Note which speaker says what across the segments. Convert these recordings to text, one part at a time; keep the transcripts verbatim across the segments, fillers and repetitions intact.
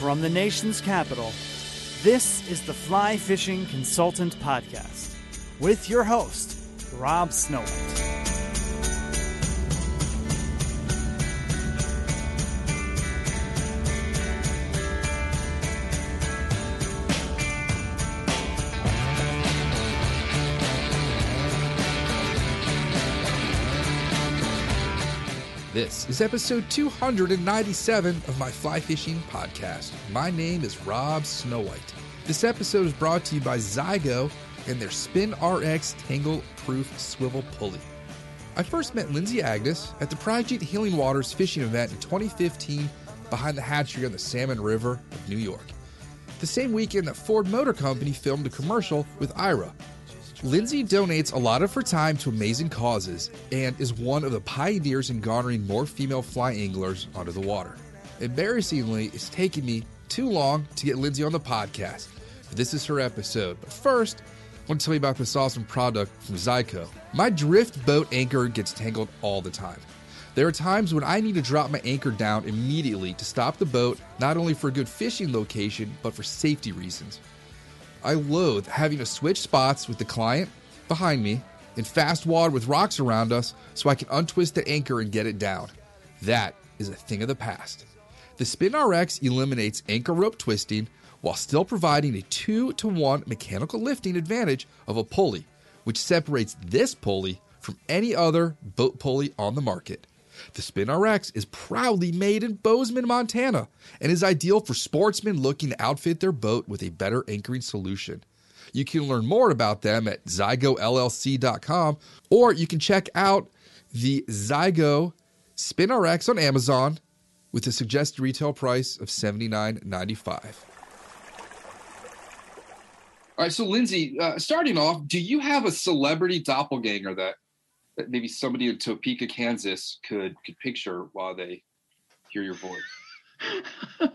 Speaker 1: From the nation's capital, this is the Fly Fishing Consultant Podcast with your host, Rob Snowhite.
Speaker 2: This is episode two hundred ninety-seven of my Fly Fishing Podcast. My name is Rob Snowhite. This episode is brought to you by Zygo and their Spin R X Tangle Proof Swivel Pulley. I first met Lindsay Agnes at the Project Healing Waters fishing event in twenty fifteen behind the hatchery on the Salmon River of New York. The same weekend that Ford Motor Company filmed a commercial with Ira. Lindsay donates a lot of her time to amazing causes and is one of the pioneers in garnering more female fly anglers onto the water. Embarrassingly, it's taken me too long to get Lindsay on the podcast, but this is her episode. But first, I want to tell you about this awesome product from Zygo. My drift boat anchor gets tangled all the time. There are times when I need to drop my anchor down immediately to stop the boat, not only for a good fishing location, but for safety reasons. I loathe having to switch spots with the client behind me in fast water with rocks around us so I can untwist the anchor and get it down. That is a thing of the past. The Spin R X eliminates anchor rope twisting while still providing a two to one mechanical lifting advantage of a pulley, which separates this pulley from any other boat pulley on the market. The Spin R X is proudly made in Bozeman, Montana, and is ideal for sportsmen looking to outfit their boat with a better anchoring solution. You can learn more about them at zygo l l c dot com, or you can check out the Zygo Spin R X on Amazon with a suggested retail price of seventy-nine ninety-five. All right, so Lindsay, uh, starting off, do you have a celebrity doppelganger that that maybe somebody in Topeka, Kansas could could picture while they hear your voice?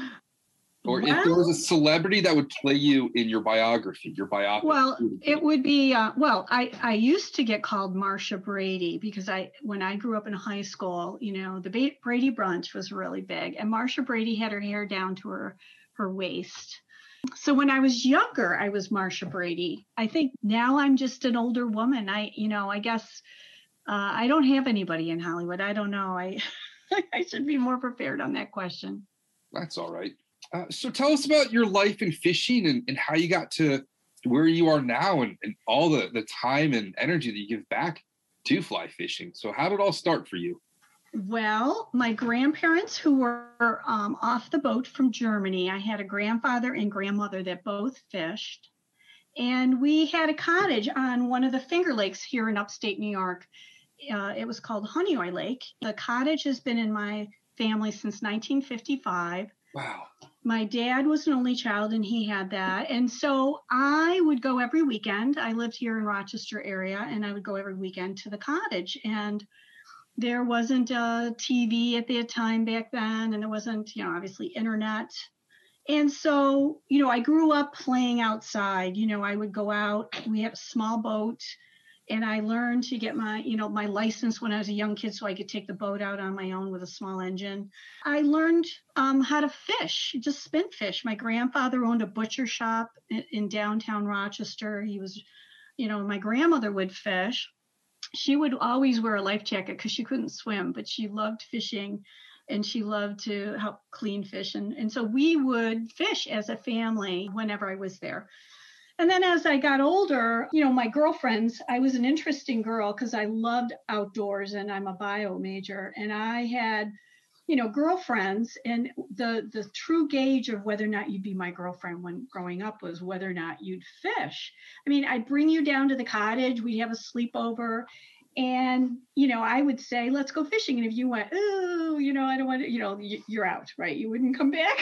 Speaker 2: Or well, if there was a celebrity that would play you in your biography, your biopic.
Speaker 3: Well, it would be, uh, well, I, I used to get called Marsha Brady because I, when I grew up in high school, you know, the Brady Brunch was really big, and Marsha Brady had her hair down to her, her waist. So when I was younger, I was Marsha Brady. I think now I'm just an older woman. I, you know, I guess uh, I don't have anybody in Hollywood. I don't know. I, I should be more prepared on that question.
Speaker 2: That's all right. Uh, so tell us about your life in fishing and, and how you got to where you are now and, and all the, the time and energy that you give back to fly fishing. So how did it all start for you?
Speaker 3: Well, my grandparents who were um, off the boat from Germany, I had a grandfather and grandmother that both fished. And we had a cottage on one of the Finger Lakes here in upstate New York. Uh, it was called Honeoye Lake. The cottage has been in my family since nineteen fifty-five.
Speaker 2: Wow.
Speaker 3: My dad was an only child and he had that. And so I would go every weekend. I lived here in Rochester area and I would go every weekend to the cottage. And there wasn't a T V at that time back then, and there wasn't, you know, obviously internet. And so, you know, I grew up playing outside. You know, I would go out. We had a small boat, and I learned to get my, you know, my license when I was a young kid so I could take the boat out on my own with a small engine. I learned um, how to fish, just spin fish. My grandfather owned a butcher shop in, in downtown Rochester. He was, you know, my grandmother would fish. She would always wear a life jacket because she couldn't swim, but she loved fishing and she loved to help clean fish. And, and so we would fish as a family whenever I was there. And then as I got older, you know, my girlfriends, I was an interesting girl because I loved outdoors and I'm a bio major. And I had, you know, girlfriends, and the, the true gauge of whether or not you'd be my girlfriend when growing up was whether or not you'd fish. I mean, I'd bring you down to the cottage, we'd have a sleepover, and, you know, I would say, let's go fishing. And if you went, oh, you know, I don't want to, you know, you're out, right? You wouldn't come back.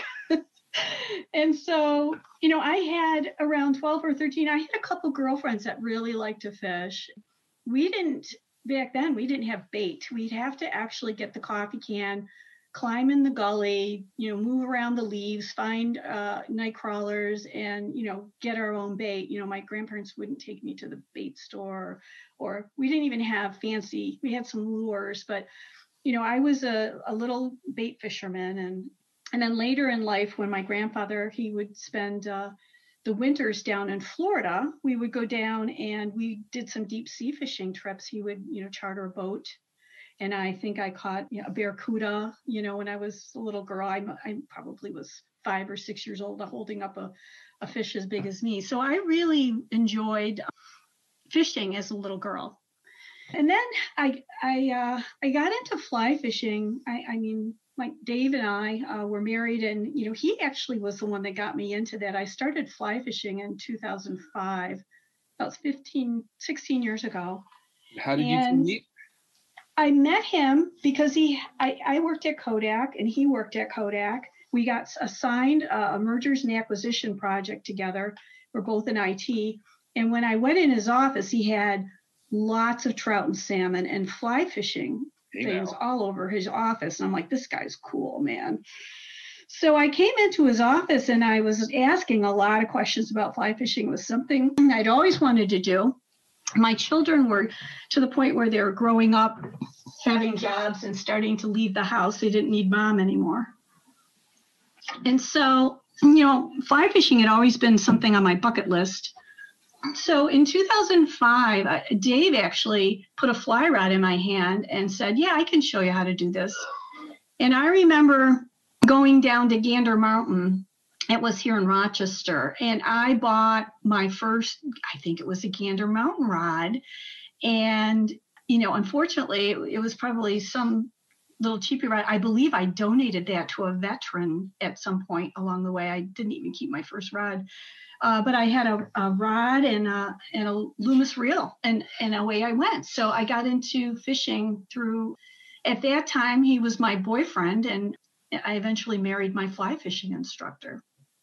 Speaker 3: And so, you know, I had around twelve or thirteen, I had a couple girlfriends that really liked to fish. We didn't, back then, we didn't have bait. We'd have to actually get the coffee can, climb in the gully, you know, move around the leaves, find uh, night crawlers, and, you know, get our own bait. You know, my grandparents wouldn't take me to the bait store, or we didn't even have fancy, we had some lures, but, you know, I was a, a little bait fisherman, and And then later in life, when my grandfather, he would spend uh, the winters down in Florida, we would go down and we did some deep sea fishing trips. He would, you know, charter a boat. And I think I caught, you know, a barracuda, you know, when I was a little girl. I, I probably was five or six years old, holding up a, a fish as big as me. So I really enjoyed fishing as a little girl. And then I I uh, I got into fly fishing. I, I mean, like Dave and I uh, were married, and you know, he actually was the one that got me into that. I started fly fishing in two thousand five, about fifteen, sixteen years ago.
Speaker 2: How did
Speaker 3: and
Speaker 2: you meet?
Speaker 3: I met him because he I, I worked at Kodak and he worked at Kodak. We got assigned a, a mergers and acquisition project together. We're both in I T. And when I went in his office, he had lots of trout and salmon and fly fishing
Speaker 2: Hey
Speaker 3: things
Speaker 2: now.
Speaker 3: all over his office. And I'm like, this guy's cool, man. So I came into his office and I was asking a lot of questions about fly fishing. It was something I'd always wanted to do. My children were to the point where they were growing up, having jobs and starting to leave the house. They didn't need mom anymore. And so, you know, fly fishing had always been something on my bucket list. So in two thousand five, Dave actually put a fly rod in my hand and said, yeah, I can show you how to do this. And I remember going down to Gander Mountain. It was here in Rochester. And I bought my first, I think it was a Gander Mountain rod. And, you know, unfortunately, it, it was probably some little cheapy rod. I believe I donated that to a veteran at some point along the way. I didn't even keep my first rod. Uh, but I had a, a rod and a, and a Loomis reel, and, and away I went. So I got into fishing through, at that time, he was my boyfriend, and I eventually married my fly fishing instructor.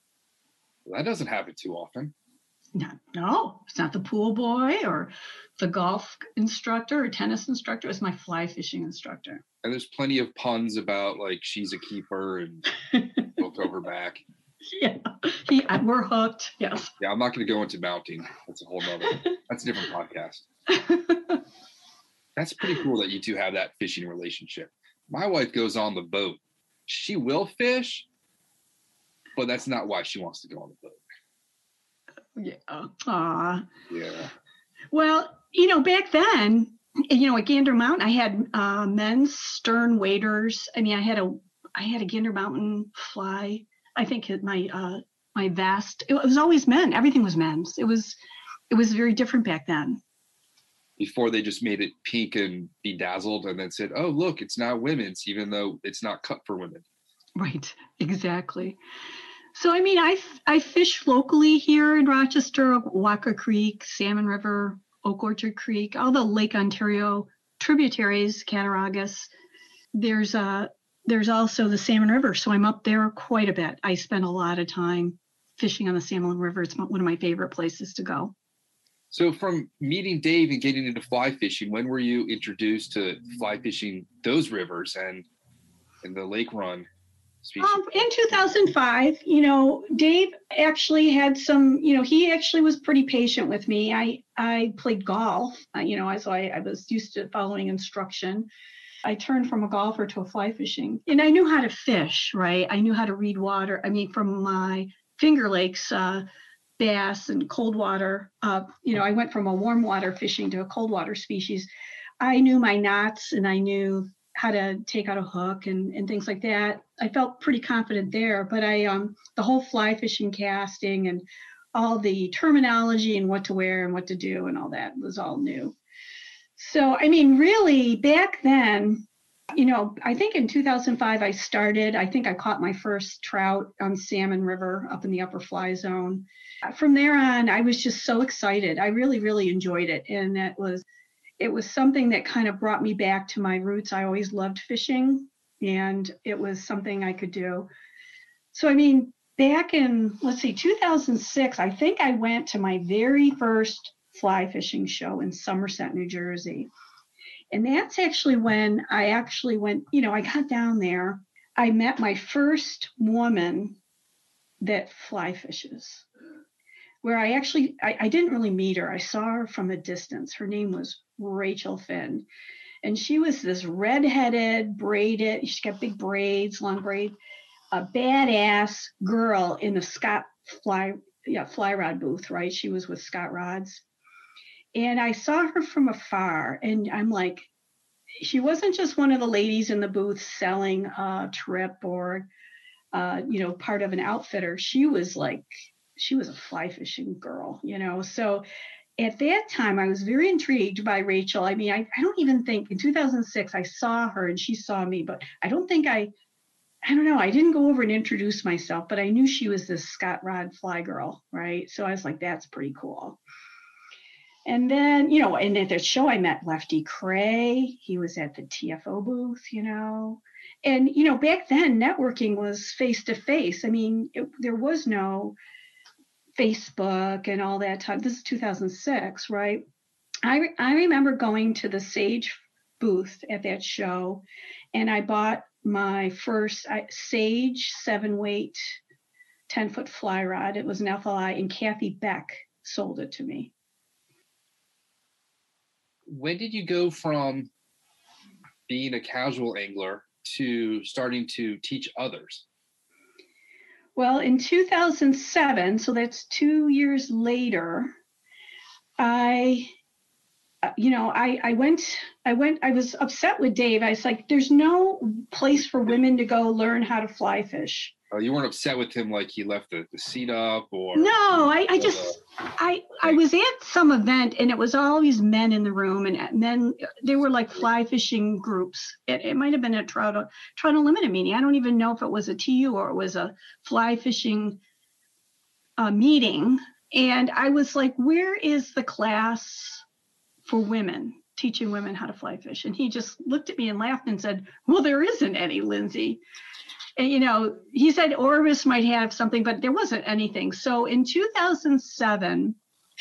Speaker 2: Well, that doesn't happen too often.
Speaker 3: No, no, it's not the pool boy or the golf instructor or tennis instructor. It's my fly fishing instructor.
Speaker 2: And there's plenty of puns about like she's a keeper and hooked over back.
Speaker 3: Yeah, he, we're hooked. Yes.
Speaker 2: Yeah, I'm not going to go into mounting. That's a whole nother. That's a different podcast. That's pretty cool that you two have that fishing relationship. My wife goes on the boat. She will fish, but that's not why she wants to go on the boat.
Speaker 3: Yeah. Aw.
Speaker 2: Yeah.
Speaker 3: Well, you know, back then, you know, at Gander Mountain, I had uh, men's stern waders. I mean, I had a, I had a Gander Mountain fly. I think my uh, my vest. It was always men. Everything was men's. It was, it was very different back then.
Speaker 2: Before they just made it pink and bedazzled, and then said, "Oh, look, it's now women's," even though it's not cut for women.
Speaker 3: Right. Exactly. So, I mean, I I fish locally here in Rochester, Walker Creek, Salmon River, Oak Orchard Creek, all the Lake Ontario tributaries, Cattaraugus. There's a There's also the Salmon River, so I'm up there quite a bit. I spend a lot of time fishing on the Salmon River. It's one of my favorite places to go.
Speaker 2: So from meeting Dave and getting into fly fishing, when were you introduced to fly fishing those rivers and, and the lake run species?
Speaker 3: Um, in two thousand five, you know, Dave actually had some, you know, he actually was pretty patient with me. I, I played golf, uh, you know, so I, I was used to following instruction. I turned from a golfer to a fly fishing, and I knew how to fish, right? I knew how to read water. I mean, from my Finger Lakes, uh, bass and cold water, uh, you know, I went from a warm water fishing to a cold water species. I knew my knots and I knew how to take out a hook and, and things like that. I felt pretty confident there, but I, um, the whole fly fishing casting and all the terminology and what to wear and what to do and all that was all new. So, I mean, really, back then, you know, I think in two thousand five I started, I think I caught my first trout on Salmon River up in the upper fly zone. From there on, I was just so excited. I really, really enjoyed it. And that was, it was something that kind of brought me back to my roots. I always loved fishing, and it was something I could do. So, I mean, back in, let's see, two thousand six, I think I went to my very first fly fishing show in Somerset, New Jersey. And that's actually when I actually went, you know, I got down there. I met my first woman that fly fishes, where I actually, I, I didn't really meet her. I saw her from a distance. Her name was Rachel Finn. And she was this redheaded, braided, she's got big braids, long braid. a badass girl in the Scott fly, yeah, fly rod booth, right? She was with Scott Rods. And I saw her from afar, and I'm like, she wasn't just one of the ladies in the booth selling a trip or, uh, you know, part of an outfitter. She was like, she was a fly fishing girl, you know? So at that time, I was very intrigued by Rachel. I mean, I, I don't even think in two thousand six, I saw her and she saw me, but I don't think I, I don't know, I didn't go over and introduce myself, but I knew she was this Scott Rod fly girl, right? So I was like, that's pretty cool. And then, you know, and at the show, I met Lefty Kreh. He was at the T F O booth, you know. And, you know, back then, networking was face-to-face. I mean, it, there was no Facebook and all that time. This is two thousand six, right? I, re- I remember going to the Sage booth at that show, and I bought my first I, Sage seven-weight ten-foot fly rod. It was an F L I, and Kathy Beck sold it to me.
Speaker 2: When did you go from being a casual angler to starting to teach others?
Speaker 3: Well, in two thousand seven, so that's two years later, I, you know, I, I went, I went, I was upset with Dave. I was like, there's no place for women to go learn how to fly fish.
Speaker 2: Oh, you weren't upset with him like he left the, the seat up or?
Speaker 3: No, I, I just, I, I was at some event and it was always men in the room, and men, they were like fly fishing groups. It, it might have been a Trout, Trout Unlimited meeting. I don't even know if it was a T U or it was a fly fishing uh, meeting. And I was like, where is the class for women, teaching women how to fly fish? And he just looked at me and laughed and said, well, there isn't any, Lindsay. And, you know, he said Orvis might have something, but there wasn't anything. So in two thousand seven,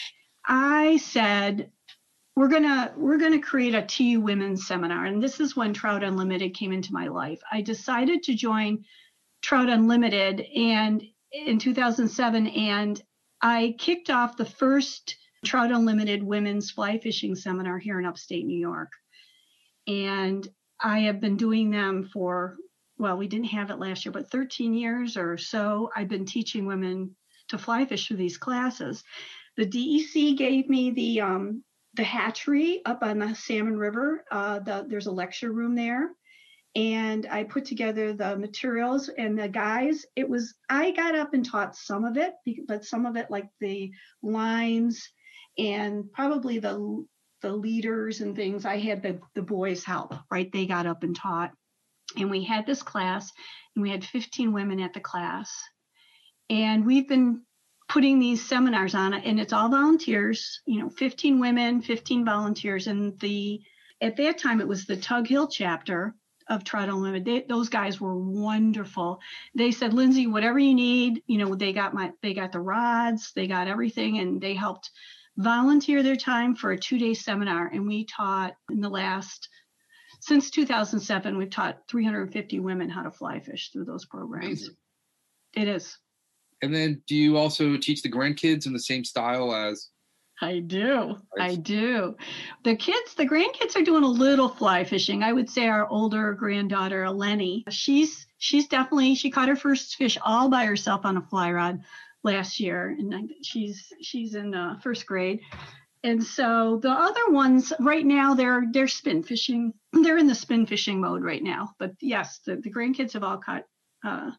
Speaker 3: I said, we're going to we're going to create a T U Women's Seminar. And this is when Trout Unlimited came into my life. I decided to join Trout Unlimited and in two thousand seven, and I kicked off the first Trout Unlimited Women's Fly Fishing Seminar here in upstate New York. And I have been doing them for, well, we didn't have it last year, but thirteen years or so, I've been teaching women to fly fish through these classes. The D E C gave me the um, the hatchery up on the Salmon River. Uh, the, there's a lecture room there. And I put together the materials and the guys. It was, I got up and taught some of it, but some of it, like the lines and probably the the leaders and things, I had the, the boys help, right? They got up and taught. And we had this class, and we had fifteen women at the class. And we've been putting these seminars on it, and it's all volunteers, you know, fifteen women, fifteen volunteers. And the at that time, it was the Tug Hill chapter of Trout Unlimited. They, those guys were wonderful. They said, Lindsay, whatever you need, you know, they got my, they got the rods, they got everything, and they helped volunteer their time for a two-day seminar. And we taught in the last, since two thousand seven, we've taught three hundred fifty women how to fly fish through those programs.
Speaker 2: Amazing.
Speaker 3: It is.
Speaker 2: And then do you also teach the grandkids in the same style as?
Speaker 3: I do. I do. The kids, the grandkids are doing a little fly fishing. I would say our older granddaughter, Eleni, she's she's definitely, she caught her first fish all by herself on a fly rod last year. And she's she's in uh, first grade. And so the other ones right now, they're they're spin fishing. They're in the spin fishing mode right now. But yes, the, the grandkids have all caught uh,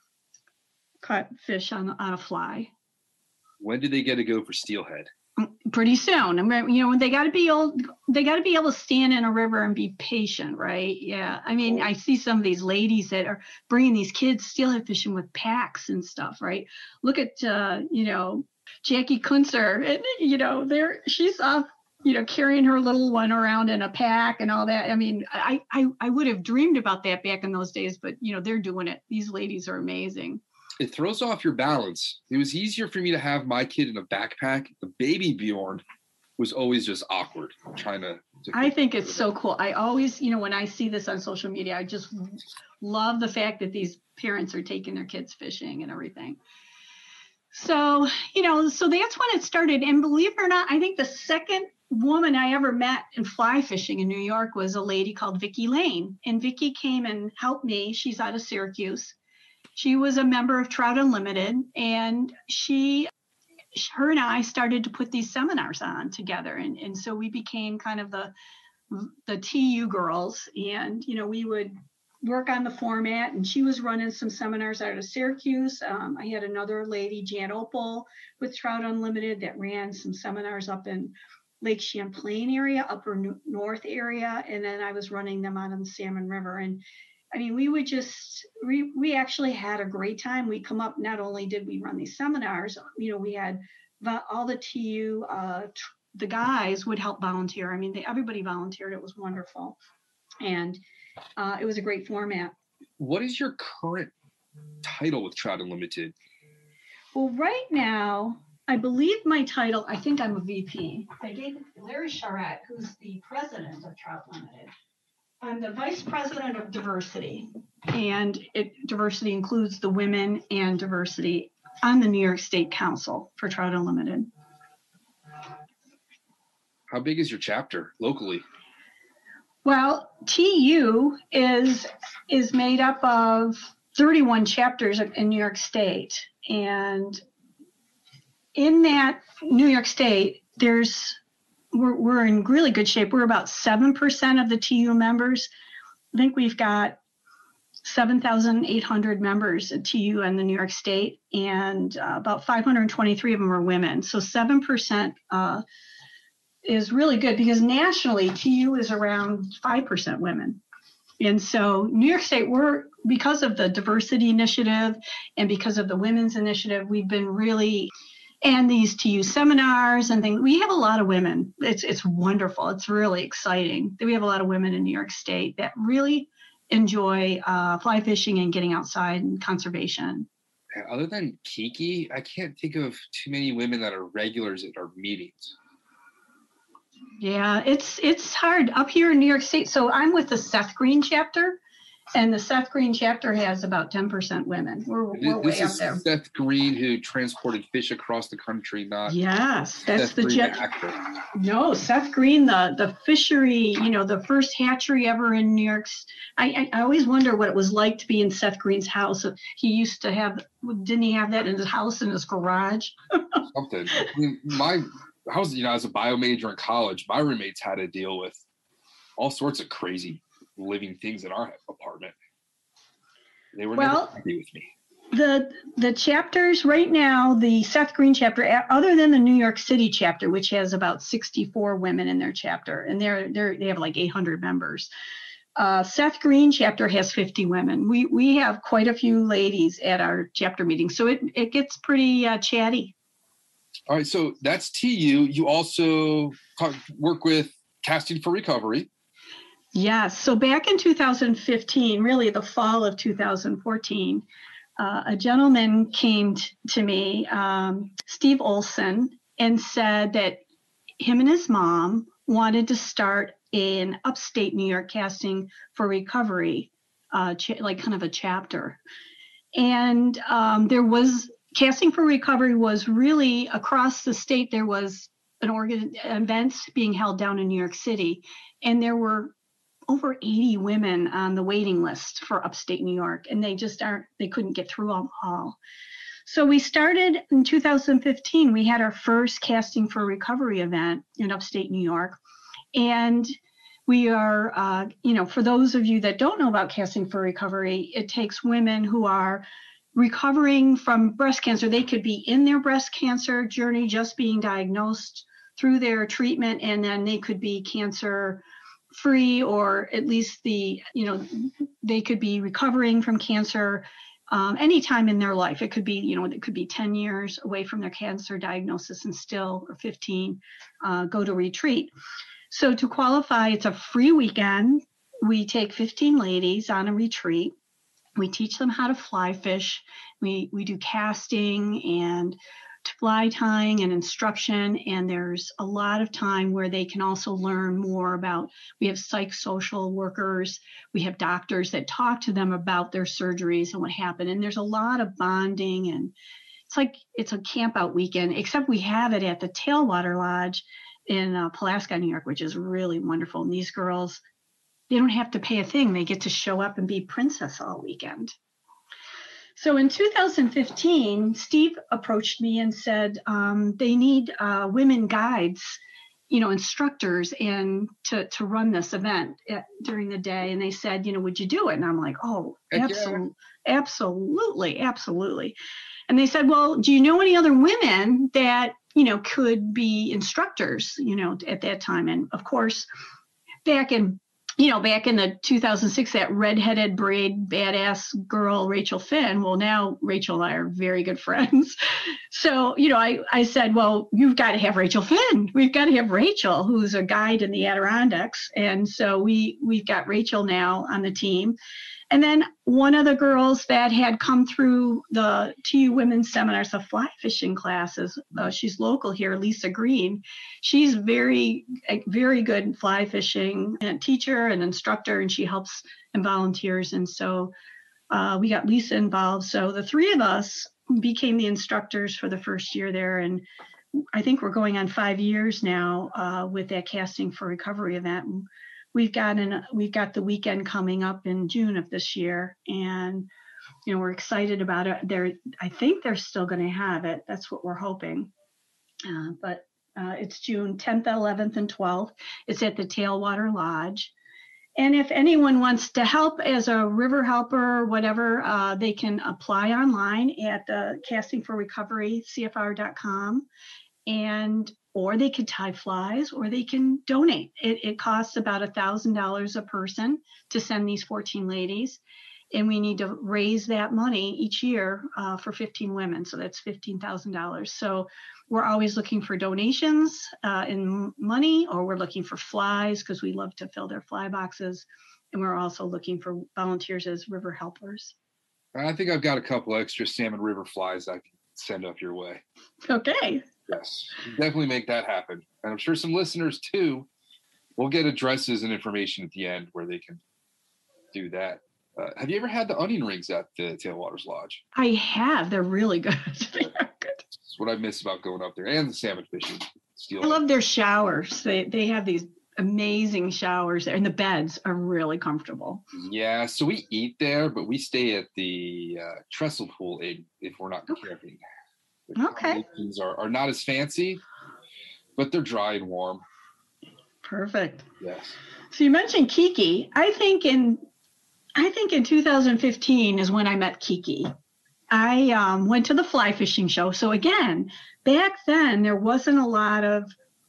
Speaker 3: caught fish on on a fly.
Speaker 2: When did they get to go for steelhead?
Speaker 3: Pretty soon. I mean, you know, they got to be old. They got to be able to stand in a river and be patient, right? Yeah. I mean, I see some of these ladies that are bringing these kids steelhead fishing with packs and stuff, right? Look at, uh, you know, Jackie Kunzer. And, you know, there she's off, you know, carrying her little one around in a pack and all that. I mean, I, I, I would have dreamed about that back in those days, but you know, they're doing it. These ladies are amazing.
Speaker 2: It throws off your balance. It was easier for me to have my kid in a backpack. The baby Bjorn was always just awkward trying to. to
Speaker 3: I think it's so cool. I always, you know, when I see this on social media, I just love the fact that these parents are taking their kids fishing and everything. So, you know, so that's when it started. And believe it or not, I think the second woman I ever met in fly fishing in New York was a lady called Vicki Lane. And Vicki came and helped me. She's out of Syracuse. she was a member of Trout Unlimited, and she, her and I started to put these seminars on together. And, and so we became kind of the, the T U girls. And, you know, we would work on the format, and she was running some seminars out of Syracuse. Um, I had another lady, Jan Opal, with Trout Unlimited, that ran some seminars up in Lake Champlain area, upper north area. And then I was running them out on the Salmon River. And I mean, we would just, we, we actually had a great time. We come up, not only did we run these seminars, you know, we had all the T U, uh, tr- the guys would help volunteer. I mean, they, everybody volunteered. It was wonderful. And uh, it was a great format.
Speaker 2: What is your current title with Trout Unlimited?
Speaker 3: Well, right now, I believe my title, I think I'm a V P. They gave Larry Charette, who's the president of Trout Limited. I'm the vice president of diversity, and it, diversity includes the women and diversity on the New York State Council for Trout Unlimited.
Speaker 2: How big is your chapter locally?
Speaker 3: Well, T U is is made up of thirty-one chapters in New York State, and in that New York State, there's we're we're in really good shape. We're about seven percent of the T U members. I think we've got seven thousand eight hundred members at T U in the New York State, and uh, about five hundred twenty-three of them are women. So seven percent uh, is really good, because nationally T U is around five percent women. And so New York State, we're, because of the diversity initiative and because of the women's initiative, we've been really, and these T U seminars and things, we have a lot of women. It's it's wonderful. It's really exciting that we have a lot of women in New York State that really enjoy uh, fly fishing and getting outside and conservation.
Speaker 2: Other than Kiki, I can't think of too many women that are regulars at our meetings.
Speaker 3: Yeah, it's it's hard up here in New York State. So I'm with the Seth Green chapter, and the Seth Green chapter has about ten percent women. We're, we're
Speaker 2: this
Speaker 3: way
Speaker 2: is
Speaker 3: up there.
Speaker 2: Seth Green, who transported fish across the country, not
Speaker 3: yes, that's
Speaker 2: Seth
Speaker 3: the
Speaker 2: Green,
Speaker 3: jet.
Speaker 2: the actor.
Speaker 3: No, Seth Green, the the fishery, you know, the first hatchery ever in New York. I, I I always wonder what it was like to be in Seth Green's house. He used to have, didn't he have that in his house, in his garage?
Speaker 2: Something. I mean, my. I was, you know, as a bio major in college, my roommates had to deal with all sorts of crazy living things in our apartment. They were
Speaker 3: well,
Speaker 2: never happy with me.
Speaker 3: The the chapters right now, the Seth Green chapter, other than the New York City chapter, which has about sixty-four women in their chapter, and they're they're they have like eight hundred members. Uh, Seth Green chapter has fifty women. We we have quite a few ladies at our chapter meetings, so it it gets pretty uh, chatty.
Speaker 2: All right, so that's T U. You also talk, work with Casting for Recovery.
Speaker 3: Yes. So back in two thousand fifteen, really the fall of two thousand fourteen, uh, a gentleman came t- to me, um, Steve Olson, and said that him and his mom wanted to start in upstate New York Casting for Recovery, uh, ch- like kind of a chapter. And um, there was Casting for Recovery was really across the state. There was an organ events being held down in New York City, and there were over eighty women on the waiting list for upstate New York, and they just aren't, they couldn't get through them all. So we started in two thousand fifteen. We had our first Casting for Recovery event in upstate New York, and we are, uh, you know, for those of you that don't know about Casting for Recovery, it takes women who are recovering from breast cancer. They could be in their breast cancer journey, just being diagnosed, through their treatment, and then they could be cancer free, or at least the, you know, they could be recovering from cancer um, anytime in their life. It could be, you know, it could be ten years away from their cancer diagnosis and still, or fifteen, uh, go to retreat. So to qualify, it's a free weekend. We take fifteen ladies on a retreat. We teach them how to fly fish. We we do casting and fly tying and instruction, and there's a lot of time where they can also learn more about, we have psychosocial workers, we have doctors that talk to them about their surgeries and what happened, and there's a lot of bonding, and it's like it's a camp out weekend, except we have it at the Tailwater Lodge in uh, Pulaski, New York, which is really wonderful. And these girls, they don't have to pay a thing. They get to show up and be princess all weekend. So in two thousand fifteen, Steve approached me and said um, they need uh, women guides, you know, instructors, and to to run this event at, during the day. And they said, you know, would you do it? And I'm like, oh, absolutely, yeah. absolutely, absolutely. And they said, well, do you know any other women that, you know, could be instructors, you know, at that time? And of course, back in, you know, back in the two thousand six, that redheaded braid badass girl, Rachel Finn. Well, now Rachel and I are very good friends. So, you know, I, I said, well, you've got to have Rachel Finn. We've got to have Rachel, who's a guide in the Adirondacks. And so we, we've got Rachel now on the team. And then one of the girls that had come through the T U Women's Seminars, the fly fishing classes, uh, she's local here, Lisa Green. She's very, very good fly fishing and teacher and instructor, and she helps and volunteers. And so uh, we got Lisa involved. So the three of us became the instructors for the first year there. And I think we're going on five years now uh, with that Casting for Recovery event. We've got an we've got the weekend coming up in June of this year, and you know we're excited about it. They're I think they're still going to have it. That's what we're hoping. Uh, but uh, it's June tenth, eleventh, and twelfth. It's at the Tailwater Lodge. And if anyone wants to help as a river helper or whatever, uh, they can apply online at the Casting for Recovery C F R dot com, and or they could tie flies, or they can donate. It, it costs about one thousand dollars a person to send these fourteen ladies. And we need to raise that money each year uh, for fifteen women. So that's fifteen thousand dollars. So we're always looking for donations uh, in money, or we're looking for flies because we love to fill their fly boxes. And we're also looking for volunteers as river helpers.
Speaker 2: I think I've got a couple extra salmon river flies I can send up your way.
Speaker 3: Okay.
Speaker 2: Yes, definitely make that happen. And I'm sure some listeners too will get addresses and information at the end where they can do that. Uh, have you ever had the onion rings at the Tailwaters Lodge?
Speaker 3: I have. They're really good. They are good.
Speaker 2: That's what I miss about going up there, and the salmon fishing.
Speaker 3: I love their showers. They they have these amazing showers there, and the beds are really comfortable.
Speaker 2: Yeah, so we eat there, but we stay at the uh, Trestle Pool if, if we're not
Speaker 3: Okay.
Speaker 2: camping.
Speaker 3: The okay.
Speaker 2: Are, are not as fancy, but they're dry and warm.
Speaker 3: Perfect.
Speaker 2: Yes.
Speaker 3: So you mentioned Kiki. I think in I think in two thousand fifteen is when I met Kiki. I um, went to the fly fishing show. So again, back then there wasn't a lot of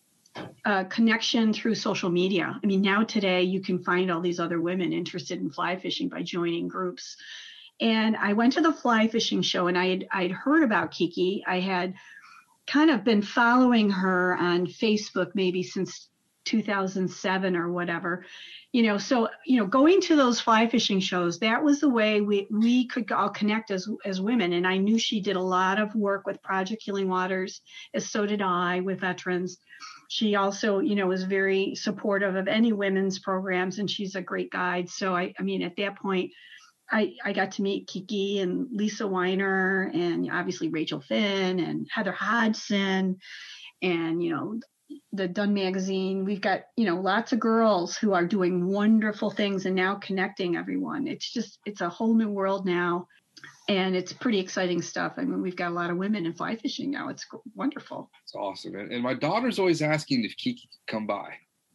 Speaker 3: uh, connection through social media. I mean, now today you can find all these other women interested in fly fishing by joining groups. And I went to the fly fishing show, and I had I'd heard about Kiki. I had kind of been following her on Facebook maybe since two thousand seven or whatever, you know. So, you know, going to those fly fishing shows, that was the way we we could all connect as as women. And I knew she did a lot of work with Project Healing Waters, as so did I, with veterans. She also, you know, was very supportive of any women's programs, and she's a great guide. So I, I mean, at that point, I, I got to meet Kiki and Lisa Weiner, and obviously Rachel Finn and Heather Hodgson, and, you know, the Dunn magazine. We've got, you know, lots of girls who are doing wonderful things and now connecting everyone. It's just, it's a whole new world now, and it's pretty exciting stuff. I mean, we've got a lot of women in fly fishing now. It's wonderful.
Speaker 2: It's awesome. And, and my daughter's always asking if Kiki can come by.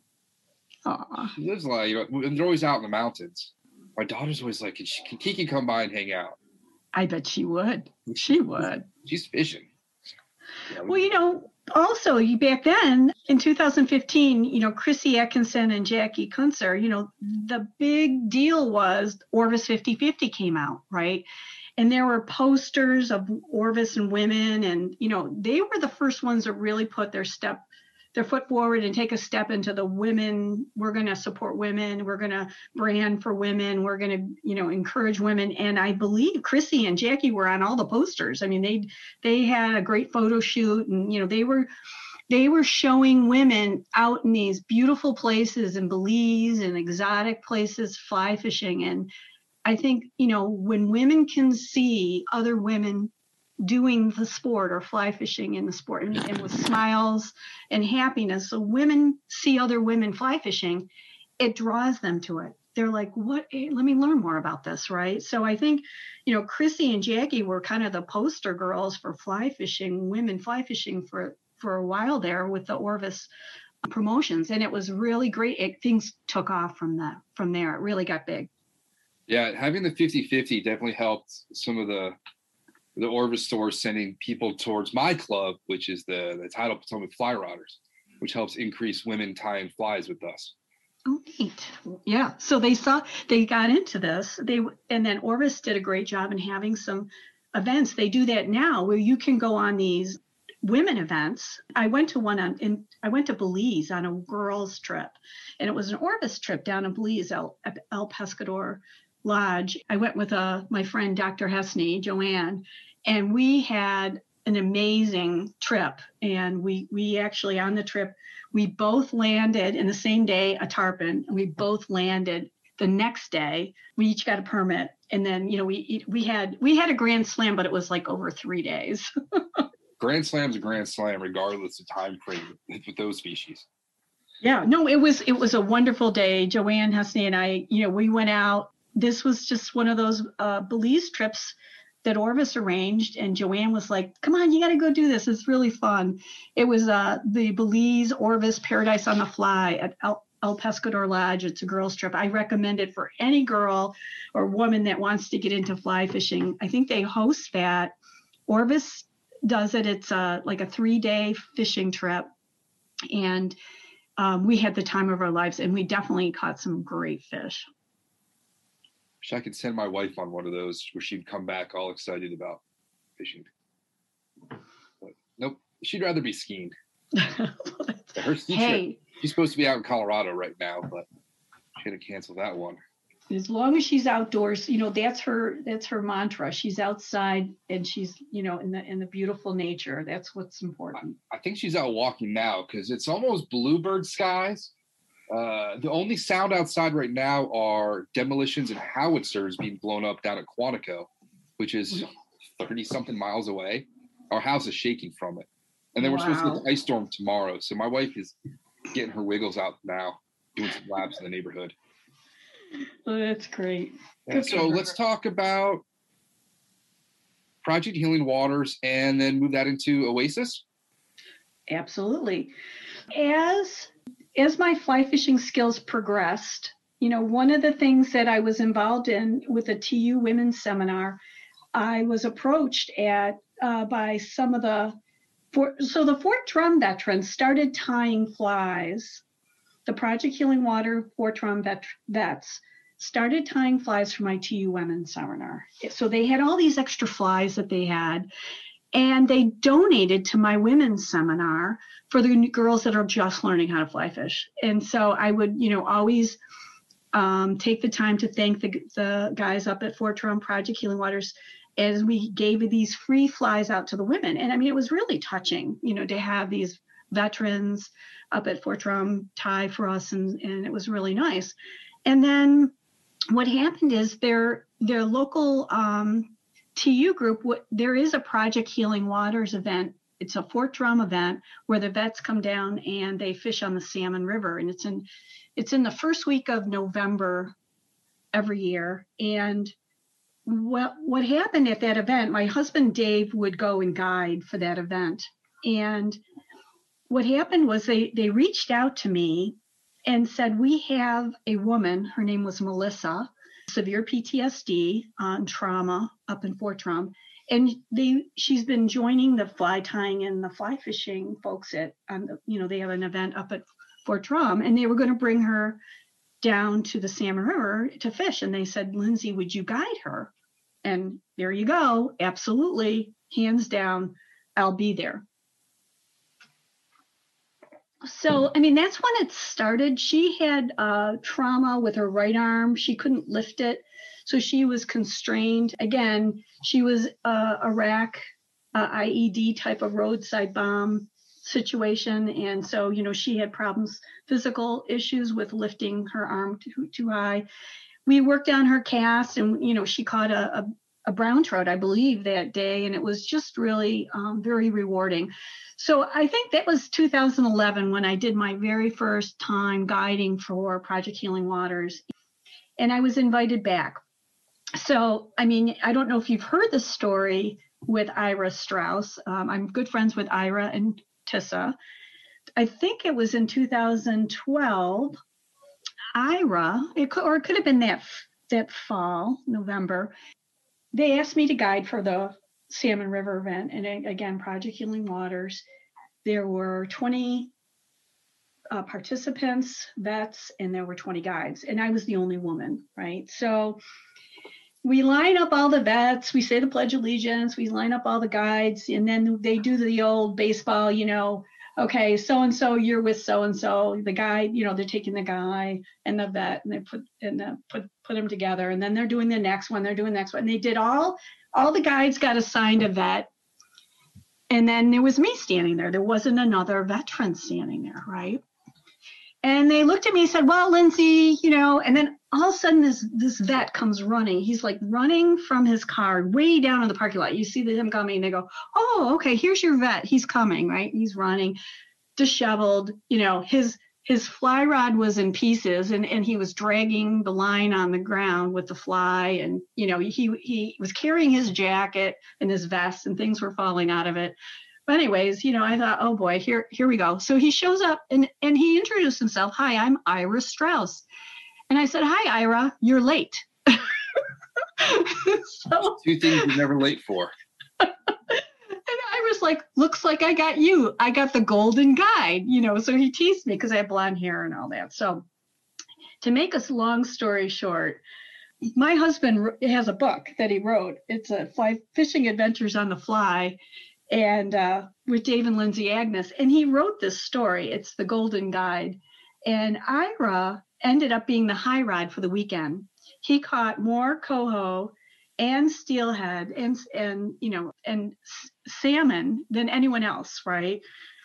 Speaker 3: Aw.
Speaker 2: She lives like, you know, and they're always out in the mountains. My daughter's always like, can, she, can Kiki come by and hang out?
Speaker 3: I bet she would. She would.
Speaker 2: She's fishing. Yeah,
Speaker 3: well, you know, also you back then in two thousand fifteen, you know, Chrissy Atkinson and Jackie Kunzer, you know, the big deal was Orvis fifty fifty came out, right? And there were posters of Orvis and women, and, you know, they were the first ones that really put their step their foot forward and take a step into the women. We're going to support women. We're going to brand for women. We're going to, you know, encourage women. And I believe Chrissy and Jackie were on all the posters. I mean, they they had a great photo shoot, and, you know, they were they were showing women out in these beautiful places in Belize and exotic places, fly fishing. And I think, you know, when women can see other women doing the sport or fly fishing in the sport, and, and with smiles and happiness, so women see other women fly fishing, it draws them to it. they're like, what, hey, let me learn more about this, right? So I think, you know, Chrissy and Jackie were kind of the poster girls for fly fishing, women fly fishing for, for a while there with the Orvis promotions. And it was really great. It, things took off from that, from there. It really got big.
Speaker 2: Yeah, having the fifty-fifty definitely helped some of the the Orvis stores sending people towards my club, which is the, the Tidal Potomac Fly Rodders, which helps increase women tying flies with us.
Speaker 3: Oh, neat. Yeah. So they saw, they got into this. They, and then Orvis did a great job in having some events. They do that now where you can go on these women events. I went to one on, in, I went to Belize on a girls trip, and it was an Orvis trip down in Belize, El, El Pescador Lodge. I went with uh, my friend, Doctor Hesney, Joanne, and we had an amazing trip. And we, we actually on the trip, we both landed in the same day, a tarpon, and we both landed the next day. We each got a permit. And then, you know, we we had we had a grand slam, but it was like over three days.
Speaker 2: Grand slam's a grand slam, regardless of time frame with those species.
Speaker 3: Yeah, no, it was it was a wonderful day. Joanne Hesney and I, you know, we went out. This was just one of those uh, Belize trips that Orvis arranged, and Joanne was like, come on, you got to go do this. It's really fun. It was uh, the Belize Orvis Paradise on the Fly at El, El Pescador Lodge. It's a girls trip. I recommend it for any girl or woman that wants to get into fly fishing. I think they host that. Orvis does it. It's uh, like a three-day fishing trip, and um, we had the time of our lives, and we definitely caught some great fish.
Speaker 2: Wish I could send my wife on one of those where she'd come back all excited about fishing. But nope, she'd rather be skiing. Her ski
Speaker 3: hey,
Speaker 2: trip, she's supposed to be out in Colorado right now, but she had to cancel that one.
Speaker 3: As long as she's outdoors, you know, that's her that's her mantra. She's outside and she's, you know, in the in the beautiful nature. That's what's important.
Speaker 2: I, I think she's out walking now because it's almost bluebird skies. Uh, the only sound outside right now are demolitions and howitzers being blown up down at Quantico, which is thirty-something miles away. Our house is shaking from it. And then we're wow. supposed to get the ice storm tomorrow. So my wife is getting her wiggles out now, doing some laps in the neighborhood.
Speaker 3: Oh, that's great.
Speaker 2: Yeah, so let's talk about Project Healing Waters and then move that into Oasis.
Speaker 3: Absolutely. As as my fly fishing skills progressed, you know, one of the things that I was involved in with the T U Women's Seminar, I was approached at uh, by some of the, for, so the Fort Drum veterans started tying flies. The Project Healing Water Fort Drum vet, vets started tying flies for my T U Women's Seminar. So they had all these extra flies that they had, and they donated to my women's seminar for the girls that are just learning how to fly fish. And so I would, you know, always um, take the time to thank the, the guys up at Fort Drum Project Healing Waters as we gave these free flies out to the women. And I mean, it was really touching, you know, to have these veterans up at Fort Drum tie for us, and, and it was really nice. And then what happened is their their local um, T U group, what, there is a Project Healing Waters event. It's a Fort Drum event where the vets come down and they fish on the Salmon River, and it's in it's in the first week of November every year. And what what happened at that event? My husband Dave would go and guide for that event, and what happened was they they reached out to me and said, we have a woman, her name was Melissa, severe P T S D on trauma up in Fort Drum. And they she's been joining the fly tying and the fly fishing folks at, um, you know, they have an event up at Fort Drum, and they were going to bring her down to the Salmon River to fish. And they said, Lindsay, would you guide her? And there you go. Absolutely. Hands down, I'll be there. So, I mean, that's when it started. She had uh, trauma with her right arm. She couldn't lift it. So she was constrained. Again, she was uh, Iraq, uh, I E D type of roadside bomb situation. And so, you know, she had problems, physical issues with lifting her arm too, too high. We worked on her cast, and, you know, she caught a, a, a brown trout, I believe, that day. And it was just really um, very rewarding. So I think that was two thousand eleven when I did my very first time guiding for Project Healing Waters. and I was invited back. So, I mean, I don't know if you've heard the story with Ira Strauss. Um, I'm good friends with Ira and Tissa. I think it was in two thousand twelve, Ira, it could, or it could have been that, that fall, November, they asked me to guide for the Salmon River event. And again, Project Healing Waters. There were twenty uh, participants, vets, and there were twenty guides. And I was the only woman, right? So we line up all the vets, we say the Pledge of Allegiance, we line up all the guides, and then they do the old baseball, you know, okay, so-and-so, you're with so-and-so, the guy, you know, they're taking the guy and the vet and they put and the, put put them together, and then they're doing the next one, they're doing the next one. And they did all, all the guides got assigned a vet. And then there was me standing there. There wasn't another veteran standing there, right? And they looked at me and said, well, Lindsay, you know, and then all of a sudden this this vet comes running. He's like running from his car way down in the parking lot. You see him coming and they go, oh, okay, here's your vet. He's coming, right? He's running, disheveled, you know, his his fly rod was in pieces and, and he was dragging the line on the ground with the fly. And, you know, he he was carrying his jacket and his vest and things were falling out of it. But anyways, you know, I thought, oh boy, here, here we go. So he shows up and, and he introduced himself. Hi, I'm Ira Strauss. And I said, hi, Ira, you're late.
Speaker 2: so, Two things you're never late for.
Speaker 3: And Ira's like, looks like I got you. I got the golden guide, you know, so he teased me because I have blonde hair and all that. So to make a long story short, my husband has a book that he wrote. It's a fly fishing adventures on the fly. And uh, with Dave and Lindsay Agnes, and he wrote this story. It's the Golden Guide. And Ira ended up being the high rod for the weekend. He caught more coho and steelhead and, and you know, and salmon than anyone else, right?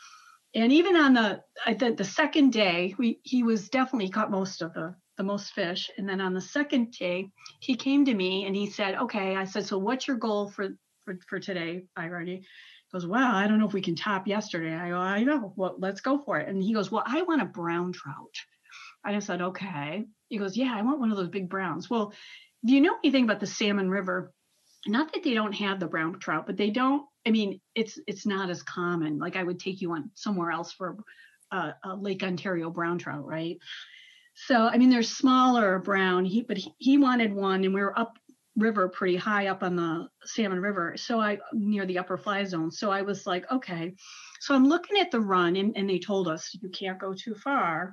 Speaker 3: And even on the the, the second day, we he was definitely he caught most of the, the most fish. And then on the second day, he came to me and he said, okay, I said, so what's your goal for, for, for today, Ira? And he goes, well, I don't know if we can top yesterday. I go, I know. Well, let's go for it. And he goes, well, I want a brown trout. I just said, okay. He goes, yeah, I want one of those big browns. Well, if you know anything about the Salmon River, not that they don't have the brown trout, but they don't, I mean, it's it's not as common. Like I would take you on somewhere else for uh, a Lake Ontario brown trout, right? So, I mean, they're smaller brown, he, but he, he wanted one, and we were up river pretty high up on the Salmon River, so I near the upper fly zone. So I was like, okay. So I'm looking at the run, and, and they told us you can't go too far.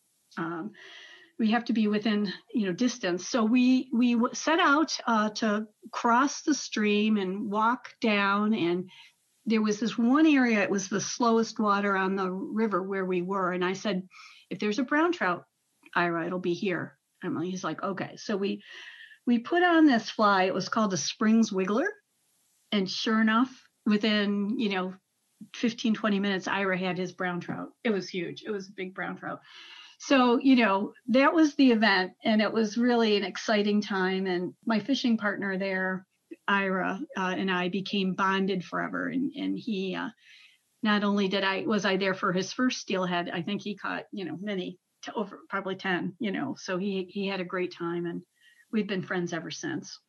Speaker 3: Um, we have to be within, you know, distance. So we we set out uh, to cross the stream and walk down. And there was this one area, it was the slowest water on the river where we were. And I said, if there's a brown trout, Ira, it'll be here. And he's like, okay. So we we put on this fly. It was called the Springs Wiggler. And sure enough, within, you know, fifteen, twenty minutes, Ira had his brown trout. It was huge. It was a big brown trout. So, you know, that was the event, and it was really an exciting time. And my fishing partner there, Ira, uh, and I became bonded forever. And, and he, uh, not only did I, was I there for his first steelhead, I think he caught, you know, many, to over probably ten, you know, so he, he had a great time, and we've been friends ever since.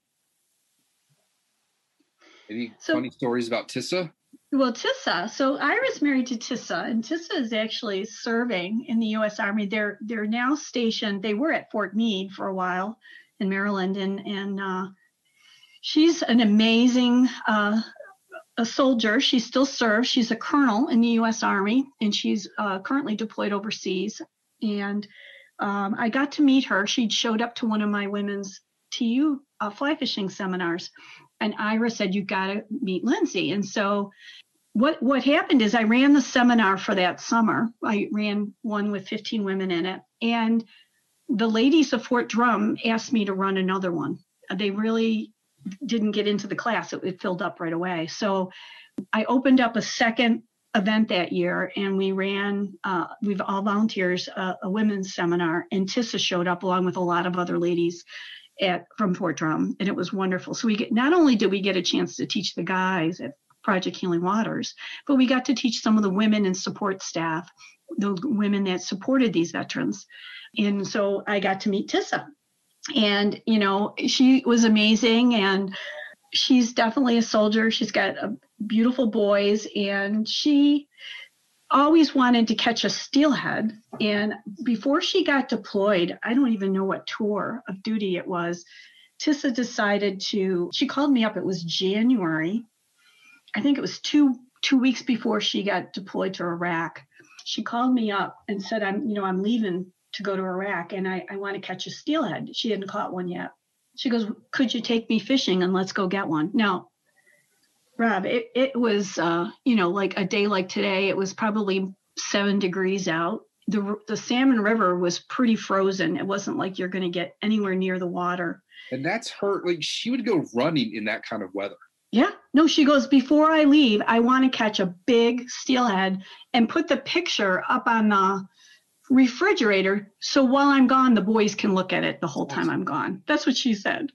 Speaker 2: Any
Speaker 3: so,
Speaker 2: funny stories about Tissa?
Speaker 3: Well, Tissa, so Ira's married to Tissa, and Tissa is actually serving in the U S Army. They're they're now stationed, they were at Fort Meade for a while in Maryland, and, and uh, she's an amazing uh, a soldier. She still serves. She's a colonel in the U S Army, and she's uh, currently deployed overseas. And um, I got to meet her. She showed up to one of my women's T U uh, fly fishing seminars. And Ira said, you got to meet Lindsay. And so what what happened is I ran the seminar for that summer. I ran one with fifteen women in it. And the ladies of Fort Drum asked me to run another one. They really didn't get into the class. It, it filled up right away. So I opened up a second event that year, and we ran, uh, we've all volunteers, uh, a women's seminar. And Tissa showed up along with a lot of other ladies at from Fort Drum, and it was wonderful. So we get, not only did we get a chance to teach the guys at Project Healing Waters, but we got to teach some of the women and support staff, the women that supported these veterans. And so I got to meet Tissa. And, you know, she was amazing, and she's definitely a soldier. She's got a beautiful boys, and she always wanted to catch a steelhead. And before she got deployed, I don't even know what tour of duty it was, Tissa decided to, she called me up. It was January. I think it was two two weeks before she got deployed to Iraq. She called me up and said, I'm, you know, I'm leaving to go to Iraq, and I, I want to catch a steelhead. She hadn't caught one yet. She goes, could you take me fishing and let's go get one? Now, Rob, it, it was, uh, you know, like a day like today, it was probably seven degrees out. The, the Salmon River was pretty frozen. It wasn't like you're going to get anywhere near the water.
Speaker 2: And that's her, like, she would go running in that kind of weather.
Speaker 3: Yeah. No, she goes, before I leave, I want to catch a big steelhead and put the picture up on the refrigerator, so while I'm gone, the boys can look at it the whole time I'm gone. That's what she said.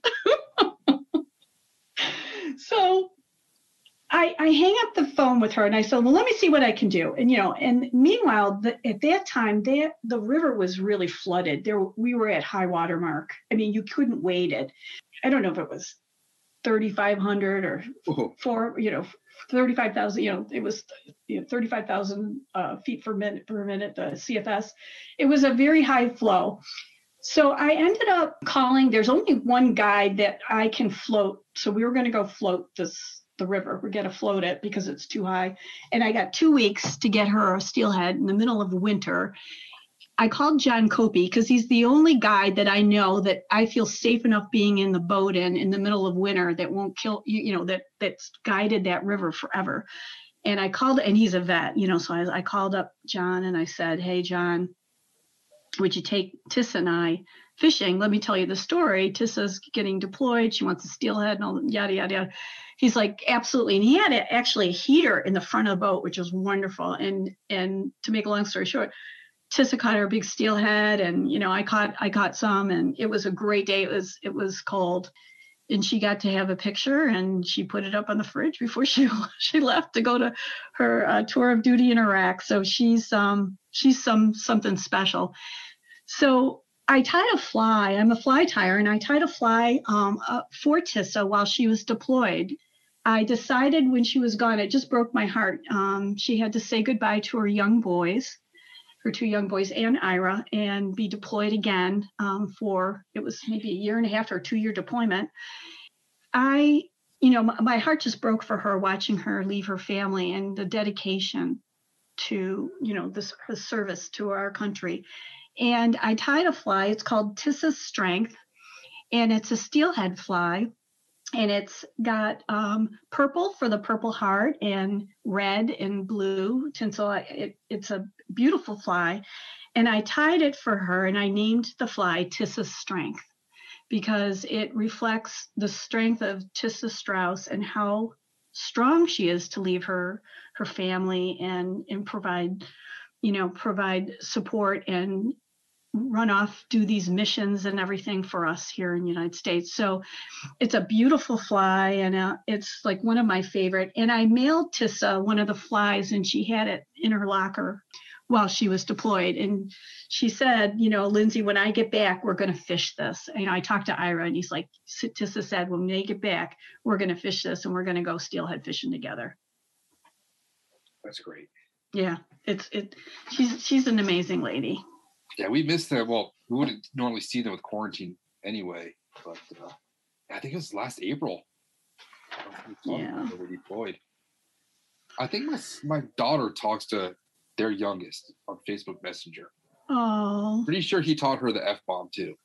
Speaker 3: So I, I hang up the phone with her, and I said, well, let me see what I can do. And, you know, and meanwhile, the, at that time, they, the river was really flooded. There, we were at high water mark. I mean, you couldn't wade it. I don't know if it was thirty-five hundred or oh. four, you know, thirty-five thousand, you know, it was you know, thirty-five thousand uh, feet per minute, per minute, the C F S. It was a very high flow. So I ended up calling, there's only one guide that I can float. So we were going to go float this, the river. We're going to float it because it's too high. And I got two weeks to get her a steelhead in the middle of winter. I called John Copey because he's the only guide that I know that I feel safe enough being in the boat in in the middle of winter that won't kill you, you know, that that's guided that river forever. And I called, and he's a vet, you know, so I, I called up John and I said, hey, John, would you take Tissa and I fishing? Let me tell you the story. Tissa's getting deployed. She wants a steelhead and all yada, yada, yada. He's like, absolutely. And he had a, actually a heater in the front of the boat, which was wonderful. And and to make a long story short, Tissa caught her big steelhead, and you know I caught I caught some, and it was a great day. It was it was cold, and she got to have a picture, and she put it up on the fridge before she she left to go to her uh, tour of duty in Iraq. So she's um she's some something special. So I tied a fly. I'm a fly tyer, and I tied a fly um uh, for Tissa while she was deployed. I decided when she was gone, it just broke my heart. Um, she had to say goodbye to her young boys. Her two young boys and Ira, and be deployed again um, for, it was maybe a year and a half or two year deployment. I, you know, my, my heart just broke for her watching her leave her family and the dedication to, you know, this her service to our country. And I tied a fly. It's called Tissa's Strength, and it's a steelhead fly. And it's got um, purple for the Purple Heart and red and blue tinsel. It, it's a beautiful fly. And I tied it for her, and I named the fly Tissa's Strength because it reflects the strength of Tissa Strauss and how strong she is to leave her her family and, and provide, you know, provide support and run off, do these missions and everything for us here in the United States. So it's a beautiful fly, and uh, it's like one of my favorite. And I mailed Tissa one of the flies, and she had it in her locker while she was deployed. And she said, you know, Lindsay, when I get back, we're going to fish this. You know, I talked to Ira, and he's like, Tissa said, when they get back, we're going to fish this, and we're going to go steelhead fishing together.
Speaker 2: That's great.
Speaker 3: Yeah, it's it. She's she's an amazing lady.
Speaker 2: Yeah, we missed them. Well, we wouldn't normally see them with quarantine anyway, but uh, I think it was last April.
Speaker 3: Yeah.
Speaker 2: They were deployed. I think my my daughter talks to their youngest on Facebook Messenger.
Speaker 3: Oh.
Speaker 2: Pretty sure he taught her the F-bomb too.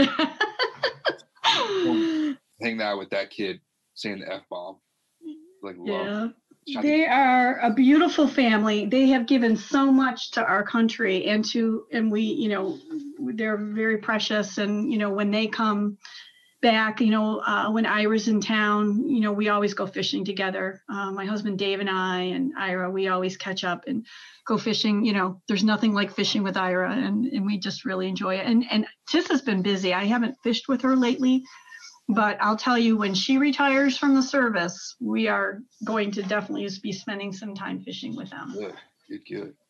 Speaker 2: Hang out with that kid saying the F-bomb. Like, love.
Speaker 3: Yeah. They are a beautiful family. They have given so much to our country and to, and we, you know, they're very precious. And, you know, when they come back, you know, uh, when Ira's in town, you know, we always go fishing together. Uh, my husband, Dave, and I, and Ira, we always catch up and go fishing. You know, there's nothing like fishing with Ira, and, and we just really enjoy it. And, and Tissa's been busy. I haven't fished with her lately. But I'll tell you, when she retires from the service, we are going to definitely be spending some time fishing with them.
Speaker 2: Good, good, good.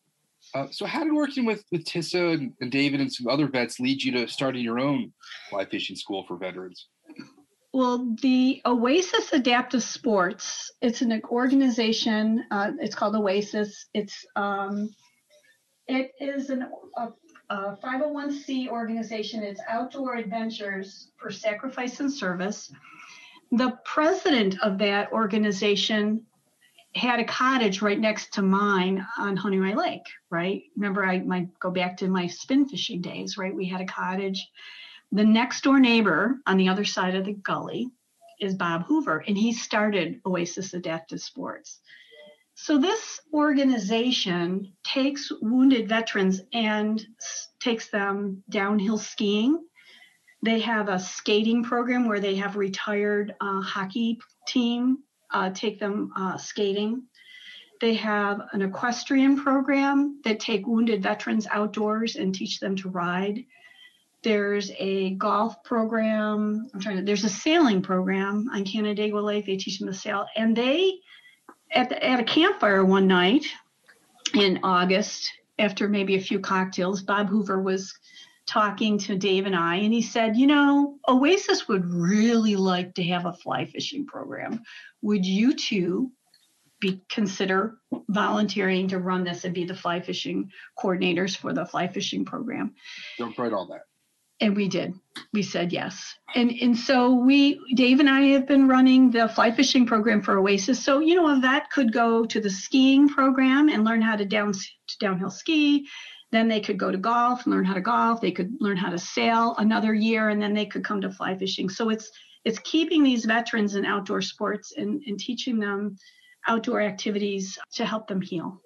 Speaker 2: Uh, so how did working with, with Tissa and, and David and some other vets lead you to starting your own fly fishing school for veterans?
Speaker 3: Well, the Oasis Adaptive Sports, it's an organization, uh, it's called Oasis. It's um, it is an, a, a five oh one c organization. It's Outdoor Adventures for Sacrifice and Service. The president of that organization had a cottage right next to mine on Honeyway Lake, right? Remember, I might go back to my spin fishing days, right? We had a cottage. The next door neighbor on the other side of the gully is Bob Hoover, and he started Oasis Adaptive Sports. So this organization takes wounded veterans and takes them downhill skiing. They have a skating program where they have retired uh, hockey team uh, take them uh, skating. They have an equestrian program that take wounded veterans outdoors and teach them to ride. There's a golf program. I'm trying to, there's a sailing program on Canandaigua Lake. They teach them to sail. And they, at, the, at a campfire one night in August, after maybe a few cocktails, Bob Hoover was talking to Dave and I, and he said, you know, Oasis would really like to have a fly fishing program. Would you two be consider volunteering to run this and be the fly fishing coordinators for the fly fishing program?
Speaker 2: Jump right on that.
Speaker 3: And we did. We said yes. And and so we, Dave and I have been running the fly fishing program for Oasis. So, you know, a vet could go to the skiing program and learn how to down to downhill ski. Then they could go to golf and learn how to golf. They could learn how to sail another year, and then they could come to fly fishing. So it's it's keeping these veterans in outdoor sports and, and teaching them outdoor activities to help them heal.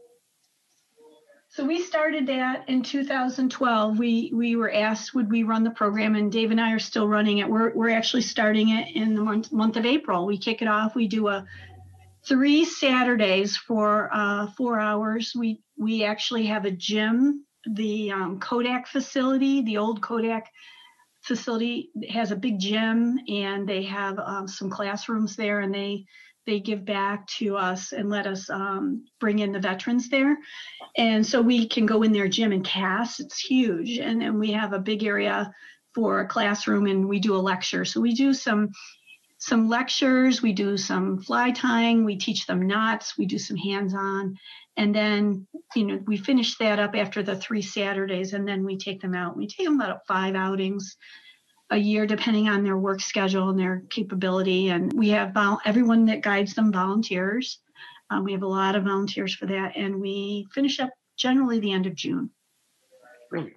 Speaker 3: So we started that in two thousand twelve. We we were asked, would we run the program? And Dave and I are still running it. We're we're actually starting it in the month, month of April. We kick it off. We do a three Saturdays for uh, four hours. We we actually have a gym. The um, Kodak facility, the old Kodak facility, has a big gym, and they have um, some classrooms there, and they they give back to us and let us um, bring in the veterans there. And so we can go in their gym and cast. It's huge. And then we have a big area for a classroom, and we do a lecture. So we do some some lectures, we do some fly tying, we teach them knots, we do some hands-on. And then, you know, we finish that up after the three Saturdays, and then we take them out. We take them about five outings a year, depending on their work schedule and their capability. And we have vol- everyone that guides them volunteers. Um, we have a lot of volunteers for that. And we finish up generally the end of June.
Speaker 2: Brilliant.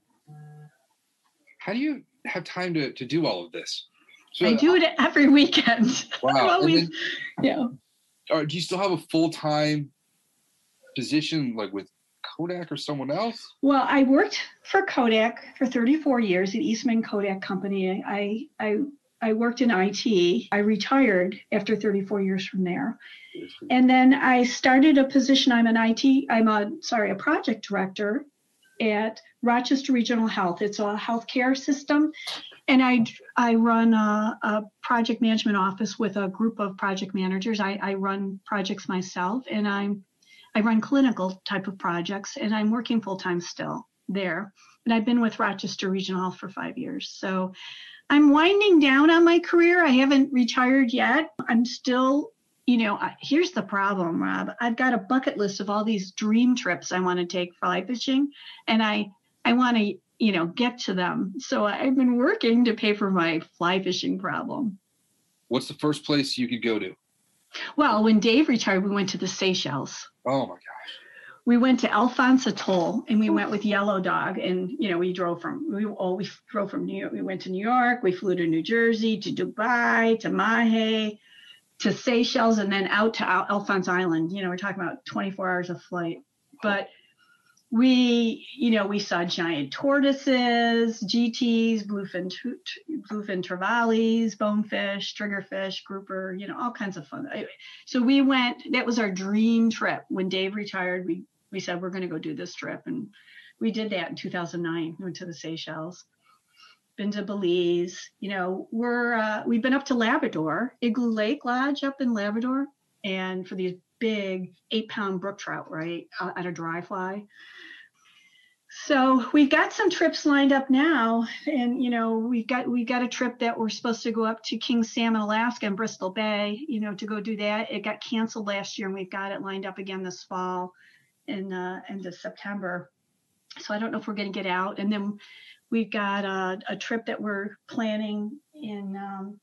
Speaker 2: How do you have time to, to do all of this? So,
Speaker 3: I do it every weekend.
Speaker 2: Wow.
Speaker 3: always,
Speaker 2: then,
Speaker 3: yeah.
Speaker 2: Or do you still have a full-time position like with Kodak or someone else?
Speaker 3: Well, I worked for Kodak for thirty-four years at Eastman Kodak Company. I I I worked in I T. I retired after thirty-four years from there. And then I started a position. I'm an I T, I'm a sorry, a project director at Rochester Regional Health. It's a healthcare system. And I I run a, a project management office with a group of project managers. I, I run projects myself, and I'm I run clinical type of projects, and I'm working full-time still there. And I've been with Rochester Regional Health for five years. So I'm winding down on my career. I haven't retired yet. I'm still, you know, here's the problem, Rob. I've got a bucket list of all these dream trips I want to take fly fishing, and I, I want to, you know, get to them. So I've been working to pay for my fly fishing problem.
Speaker 2: What's the first place you could go to?
Speaker 3: Well, when Dave retired, we went to the Seychelles.
Speaker 2: Oh my gosh.
Speaker 3: We went to Alphonse Atoll, and we went with Yellow Dog, and you know we drove from we oh we drove from New York. We went to New York. We flew to New Jersey, to Dubai, to Mahe, to Seychelles, and then out to Al- Alphonse Island. You know, we're talking about twenty-four hours of flight. But we, you know, we saw giant tortoises, G Ts, bluefin bluefin trevallies, bonefish, triggerfish, grouper, you know, all kinds of fun. So we went. That was our dream trip. When Dave retired, we. We said, we're going to go do this trip. And we did that in two thousand nine. We went to the Seychelles, been to Belize. You know, we're, uh, we've been up to Labrador, Igloo Lake Lodge up in Labrador. And for these big eight pound brook trout, right, uh, at a dry fly. So we've got some trips lined up now, and you know we've got we've got a trip that we're supposed to go up to King Salmon, Alaska, and Bristol Bay, you know, to go do that. It got canceled last year, and we've got it lined up again this fall, in uh, end of September. So I don't know if we're going to get out. And then we've got a, a trip that we're planning in. Um,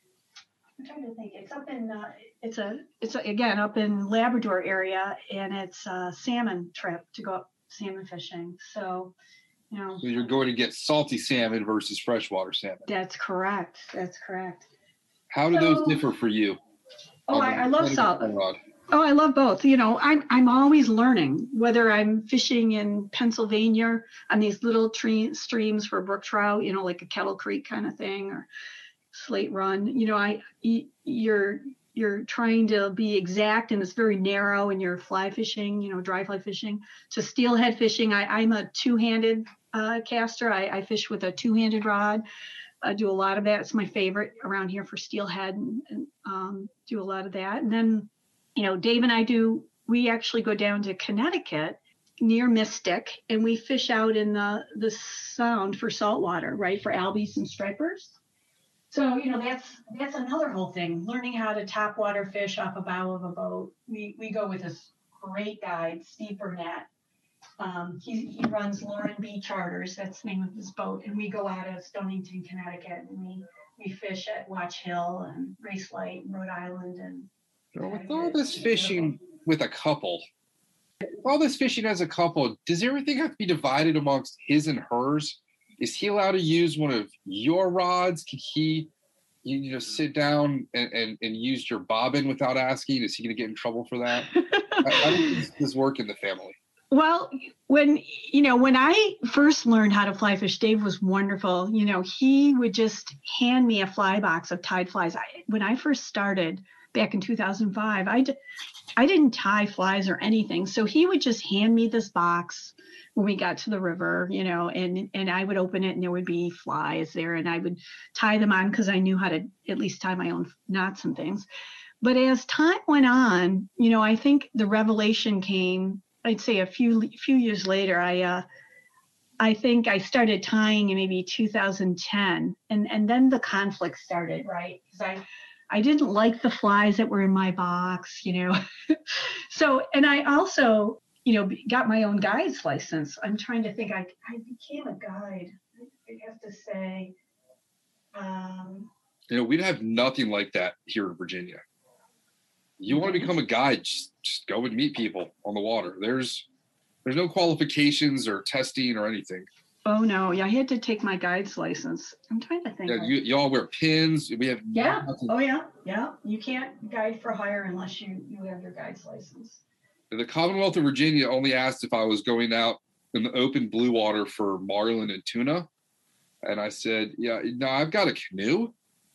Speaker 3: I'm trying to think. It's up in. Uh, it's a. It's a, again up in Labrador area, and it's a salmon trip to go up salmon fishing. So, you know.
Speaker 2: So you're going to get salty salmon versus freshwater salmon.
Speaker 3: That's correct. That's correct.
Speaker 2: How do
Speaker 3: so,
Speaker 2: those differ for you?
Speaker 3: Oh, I, I love salt.
Speaker 2: Rod?
Speaker 3: Oh, I love both. You know, I'm I'm always learning. Whether I'm fishing in Pennsylvania on these little tree, streams for brook trout, you know, like a Kettle Creek kind of thing, or Slate Run. You know, I you're you're trying to be exact, and it's very narrow. And you're fly fishing, you know, dry fly fishing. To steelhead fishing, I, I'm a two-handed uh, caster. I, I fish with a two-handed rod. I do a lot of that. It's my favorite around here for steelhead, and, and um, do a lot of that. And then, you know, Dave and I do, we actually go down to Connecticut near Mystic, and we fish out in the, the sound for saltwater, right, for albies and stripers. So, you know, that's that's another whole thing, learning how to topwater fish off a bow of a boat. We we go with this great guide, Steve Burnett. Um, he, he runs Lauren B. Charters, that's the name of his boat, and we go out of Stonington, Connecticut, and we, we fish at Watch Hill and Race Light and Rhode Island. And
Speaker 2: Well, with all this fishing with a couple, with all this fishing as a couple, does everything have to be divided amongst his and hers? Is he allowed to use one of your rods? Can he, you know, sit down and, and, and use your bobbin without asking? Is he going to get in trouble for that? How does this work in the family?
Speaker 3: Well, when, you know, when I first learned how to fly fish, Dave was wonderful. You know, he would just hand me a fly box of tied flies. I, when I first started back in two thousand five, I, d- I didn't tie flies or anything. So he would just hand me this box when we got to the river, you know, and, and I would open it and there would be flies there, and I would tie them on because I knew how to at least tie my own knots and things. But as time went on, you know, I think the revelation came, I'd say a few few years later. I uh, I think I started tying in maybe two thousand ten, and and then the conflict started, right? Because I I didn't like the flies that were in my box, you know. So, and I also, you know, got my own guide's license. I'm trying to think. I I became a guide. I have to say. Um,
Speaker 2: you know, we'd have nothing like that here in Virginia. You want to become a guide, just, just go and meet people on the water. There's there's no qualifications or testing or anything.
Speaker 3: Oh, no. Yeah, I had to take my guide's license. I'm trying to think.
Speaker 2: Yeah, you, you all wear pins. We have
Speaker 3: Yeah.
Speaker 2: nothing.
Speaker 3: Oh, yeah. Yeah. You can't guide for hire unless you, you have your guide's license.
Speaker 2: The Commonwealth of Virginia only asked if I was going out in the open blue water for marlin and tuna. And I said, yeah, no, I've got a canoe.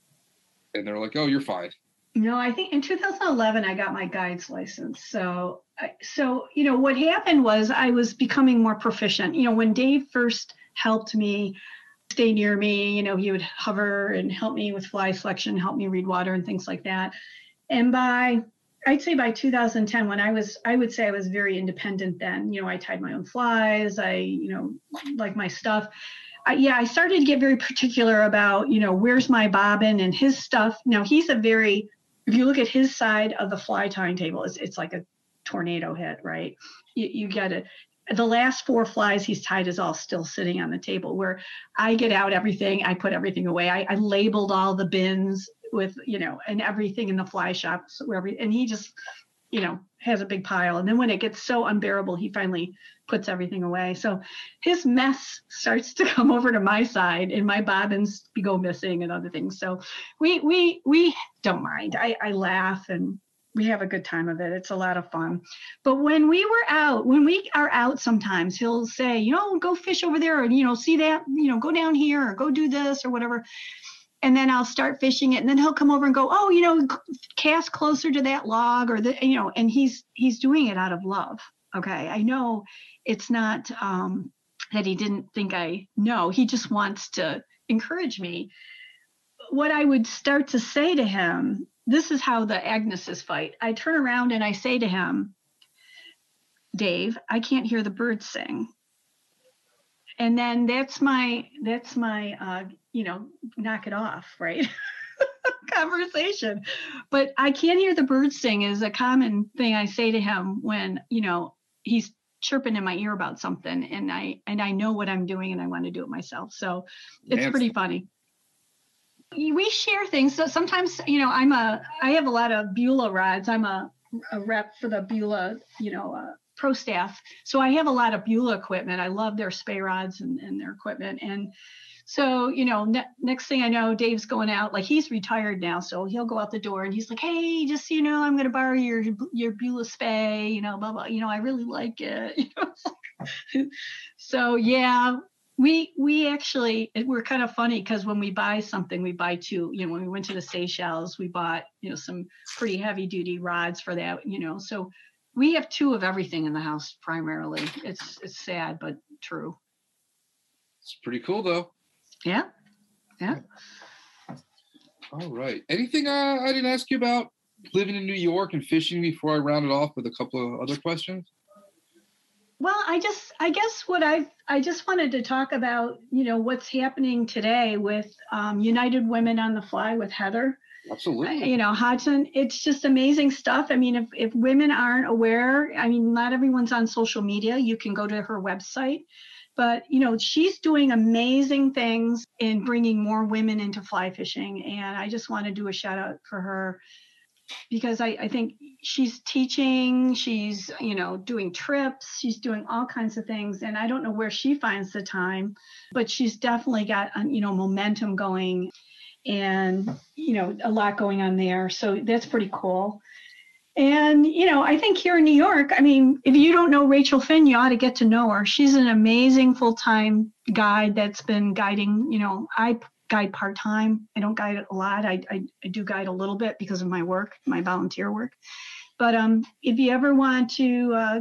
Speaker 2: And they're like, oh, you're fine.
Speaker 3: No, I think in two thousand eleven, I got my guide's license. So, so, you know, what happened was I was becoming more proficient. You know, when Dave first helped me stay near me, you know, he would hover and help me with fly selection, help me read water and things like that. And by, I'd say by two thousand ten, when I was, I would say I was very independent then. You know, I tied my own flies. I, you know, like my stuff. I, yeah, I started to get very particular about, you know, where's my bobbin and his stuff. Now, he's a very, if you look at his side of the fly tying table, it's, it's like a tornado hit, right? You, you get it. The last four flies he's tied is all still sitting on the table, where I get out everything. I put everything away. I, I labeled all the bins with, you know, and everything in the fly shop. So wherever, and he just, you know, has a big pile. And then when it gets so unbearable, he finally puts everything away. So his mess starts to come over to my side, and my bobbins go missing and other things. So we we we don't mind. I, I laugh and we have a good time of it. It's a lot of fun. But when we were out, when we are out, sometimes he'll say, you know, go fish over there, or, you know, see that, you know, go down here or go do this or whatever. And then I'll start fishing it, and then he'll come over and go, oh, you know, cast closer to that log, or the, you know, and he's he's doing it out of love. Okay, I know it's not um, that he didn't think I know. He just wants to encourage me. What I would start to say to him, this is how the Agneses fight. I turn around and I say to him, Dave, I can't hear the birds sing. And then that's my, that's my, uh, you know, knock it off, right? Conversation. But I can't hear the birds sing is a common thing I say to him when, you know, he's chirping in my ear about something, and I, and I know what I'm doing and I want to do it myself. So it's
Speaker 2: Man.
Speaker 3: pretty funny. We share things. So sometimes, you know, I'm a, I have a lot of Beulah rods. I'm a, a rep for the Beulah, you know, uh, pro staff. So I have a lot of Beulah equipment. I love their spay rods and, and their equipment. And so, you know, ne- next thing I know, Dave's going out, like he's retired now. So he'll go out the door and he's like, hey, just, so you know, I'm going to borrow your, your Beulah spay, you know, blah, blah, you know, I really like it. You know? So yeah, we, we actually, we're kind of funny because when we buy something, we buy two, you know, when we went to the Seychelles, we bought, you know, some pretty heavy duty rods for that, you know, so we have two of everything in the house primarily. It's, it's sad, but true.
Speaker 2: It's pretty cool though.
Speaker 3: Yeah. Yeah.
Speaker 2: All right. Anything uh, I didn't ask you about living in New York and fishing before I round it off with a couple of other questions?
Speaker 3: Well, I just, I guess what I, I just wanted to talk about, you know, what's happening today with um, United Women on the Fly with Heather.
Speaker 2: Absolutely.
Speaker 3: Uh, you know, Hodgson, it's just amazing stuff. I mean, if, if women aren't aware, I mean, not everyone's on social media. You can go to her website. But, you know, she's doing amazing things in bringing more women into fly fishing. And I just want to do a shout out for her because I, I think she's teaching, she's, you know, doing trips, she's doing all kinds of things. And I don't know where she finds the time, but she's definitely got, you know, momentum going and, you know, a lot going on there. So that's pretty cool. And, you know, I think here in New York, I mean, if you don't know Rachel Finn, you ought to get to know her. She's an amazing full-time guide that's been guiding, you know, I guide part-time. I don't guide a lot. I, I, I do guide a little bit because of my work, my volunteer work. But um, if you ever want to uh,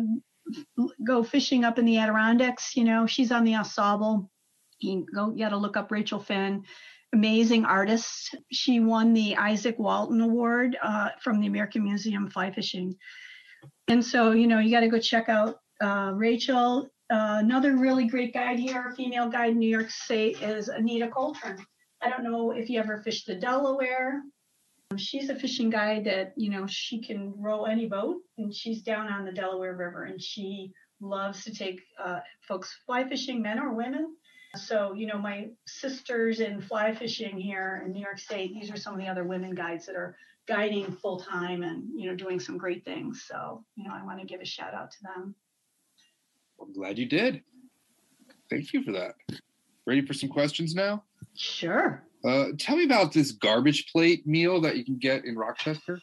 Speaker 3: go fishing up in the Adirondacks, you know, she's on the Au Sable. You go, you got to look up Rachel Finn. Amazing artist. She won the Isaac Walton Award uh, from the American Museum of Fly Fishing. And so, you know, you got to go check out uh, Rachel. Uh, another really great guide here, female guide in New York State, is Anita Coltrane. I don't know if you ever fished the Delaware. She's a fishing guide that, you know, she can row any boat, and she's down on the Delaware River, and she loves to take uh, folks fly fishing, men or women. So, you know, my sisters in fly fishing here in New York State, these are some of the other women guides that are guiding full time and, you know, doing some great things. So, you know, I want to give a shout out to them.
Speaker 2: I'm glad you did. Thank you for that. Ready for some questions now?
Speaker 3: Sure.
Speaker 2: Uh, tell me about this garbage plate meal that you can get in Rochester.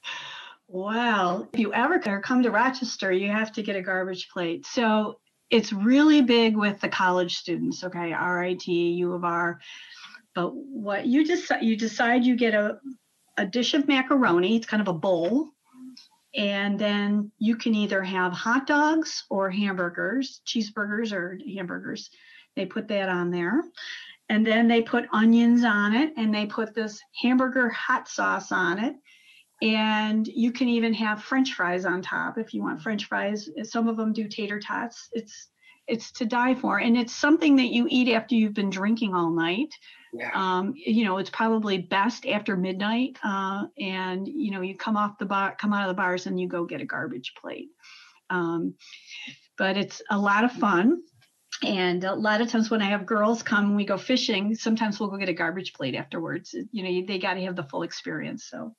Speaker 3: Well, if you ever come to Rochester, you have to get a garbage plate. So it's really big with the college students, okay, R I T, U of R. But what you decide, you decide you get a, a dish of macaroni, it's kind of a bowl, and then you can either have hot dogs or hamburgers, cheeseburgers or hamburgers. They put that on there. And then they put onions on it, and they put this hamburger hot sauce on it. And you can even have French fries on top if you want French fries. Some of them do tater tots. It's it's to die for. And it's something that you eat after you've been drinking all night.
Speaker 2: Yeah.
Speaker 3: Um, you know, it's probably best after midnight. Uh, and, you know, you come off the bar, come out of the bars and you go get a garbage plate. Um, but it's a lot of fun. And a lot of times when I have girls come and we go fishing, sometimes we'll go get a garbage plate afterwards. You know, they got to have the full experience. So.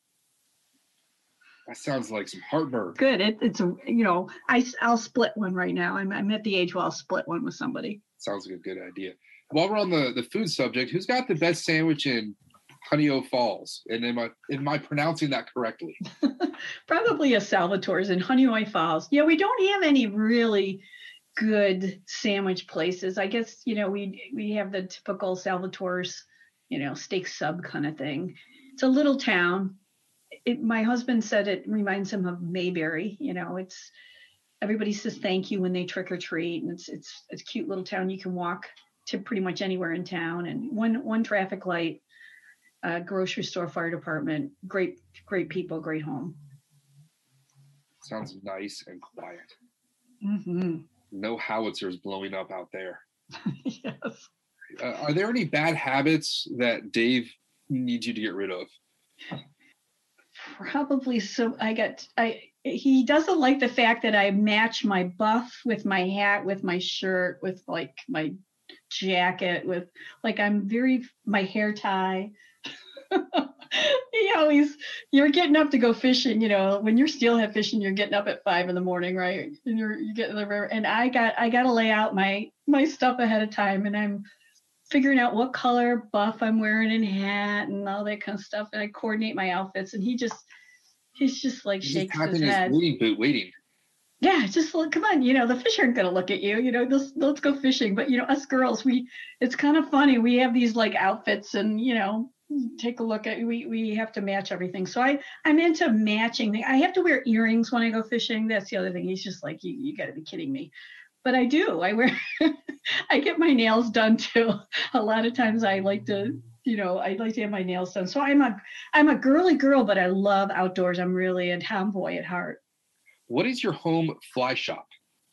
Speaker 2: That sounds like some heartburn.
Speaker 3: Good. It, it's, a, you know, I, I'll split one right now. I'm, I'm at the age where I'll split one with somebody.
Speaker 2: Sounds like a good idea. While we're on the, the food subject, who's got the best sandwich in Honey-O Falls? And am I, am I pronouncing that correctly?
Speaker 3: Probably a Salvatore's in Honey-O Falls. Yeah, we don't have any really good sandwich places. I guess, you know, we we have the typical Salvatore's, you know, steak sub kind of thing. It's a little town. It, my husband said it reminds him of Mayberry. You know, it's everybody says thank you when they trick or treat, and it's it's it's a cute little town. You can walk to pretty much anywhere in town, and one one traffic light, uh, grocery store, fire department. Great great people, great home.
Speaker 2: Sounds nice and quiet.
Speaker 3: Mm-hmm.
Speaker 2: No howitzers blowing up out there.
Speaker 3: Yes.
Speaker 2: Uh, are there any bad habits that Dave needs you to get rid of?
Speaker 3: Probably. So I got, I, he doesn't like the fact that I match my buff with my hat, with my shirt, with like my jacket, with like, I'm very, my hair tie. He always, you're getting up to go fishing, you know, when you're steelhead fishing, you're getting up at five in the morning, right? And you're, you get in the river, and I got, I got to lay out my, my stuff ahead of time, and I'm figuring out what color buff I'm wearing and hat and all that kind of stuff. And I coordinate my outfits, and he just, he's just like
Speaker 2: He's
Speaker 3: shakes
Speaker 2: just
Speaker 3: his
Speaker 2: his
Speaker 3: head.
Speaker 2: wading boot waiting.
Speaker 3: Yeah, just look, come on, you know, the fish aren't going to look at you, you know, let's, let's go fishing. But, you know, us girls, we, it's kind of funny. We have these like outfits, and, you know, take a look at, we, we have to match everything. So I, I'm into matching. I have to wear earrings when I go fishing. That's the other thing. He's just like, you, you got to be kidding me. But I do, I wear, I get my nails done too. A lot of times I like to, you know, I like to have my nails done. So I'm a, I'm a girly girl, but I love outdoors. I'm really a tomboy at heart.
Speaker 2: What is your home fly shop?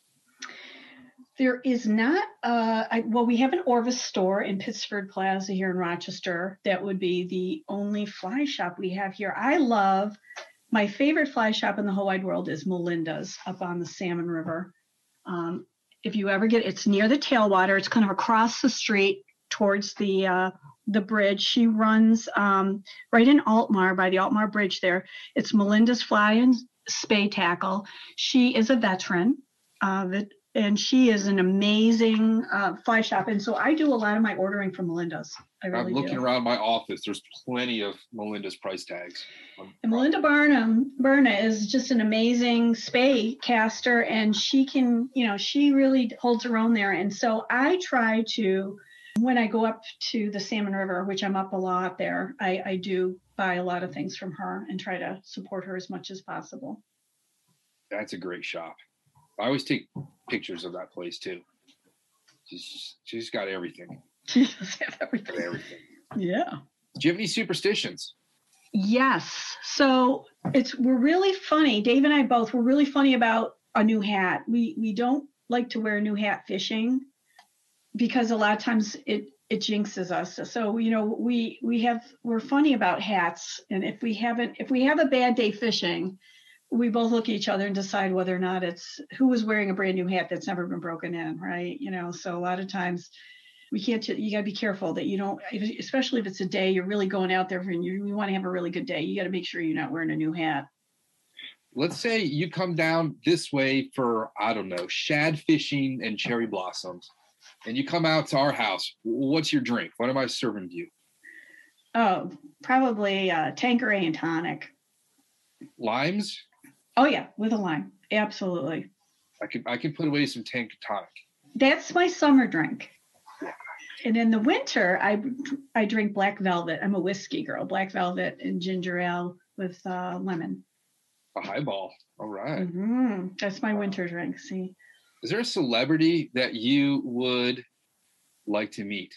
Speaker 3: There is not, uh, I, well, we have an Orvis store in Pittsford Plaza here in Rochester. That would be the only fly shop we have here. I love, my favorite fly shop in the whole wide world is Melinda's up on the Salmon River. Um, if you ever get, it's near the tailwater. It's kind of across the street towards the uh, the bridge. She runs um, right in Altmar, by the Altmar Bridge there. It's Melinda's Fly and Spay Tackle. She is a veteran, uh, that, and she is an amazing uh, fly shop. And so I do a lot of my ordering from Melinda's. I really
Speaker 2: I'm looking
Speaker 3: do.
Speaker 2: around my office. There's plenty of Melinda's price tags.
Speaker 3: And Melinda Barnum, Berna is just an amazing spay caster, and she can, you know, she really holds her own there. And so I try to, when I go up to the Salmon River, which I'm up a lot there, I, I do buy a lot of things from her and try to support her as much as possible.
Speaker 2: That's a great shop. I always take pictures of that place too. She's, she's got everything.
Speaker 3: She does have everything.
Speaker 2: Got everything.
Speaker 3: Yeah.
Speaker 2: Do you have any superstitions?
Speaker 3: Yes. So it's, we're really funny. Dave and I both, we're really funny about a new hat. We we don't like to wear a new hat fishing because a lot of times it, it jinxes us. So, you know, we, we have, we're funny about hats. And if we haven't, if we have a bad day fishing, we both look at each other and decide whether or not it's who was wearing a brand new hat that's never been broken in. Right. You know, so a lot of times we can't, you got to be careful that you don't, especially if it's a day you're really going out there and you, you want to have a really good day. You got to make sure you're not wearing a new hat.
Speaker 2: Let's say you come down this way for, I don't know, shad fishing and cherry blossoms, and you come out to our house. What's your drink? What am I serving you?
Speaker 3: Oh, probably uh, Tanqueray and tonic.
Speaker 2: Limes?
Speaker 3: Oh yeah, with a lime. Absolutely.
Speaker 2: I can I can put away some tank tonic.
Speaker 3: That's my summer drink. And in the winter, I I drink black velvet. I'm a whiskey girl. Black velvet and ginger ale with uh, lemon.
Speaker 2: A highball. All right.
Speaker 3: Mm-hmm. That's my winter drink. See.
Speaker 2: Is there a celebrity that you would like to meet?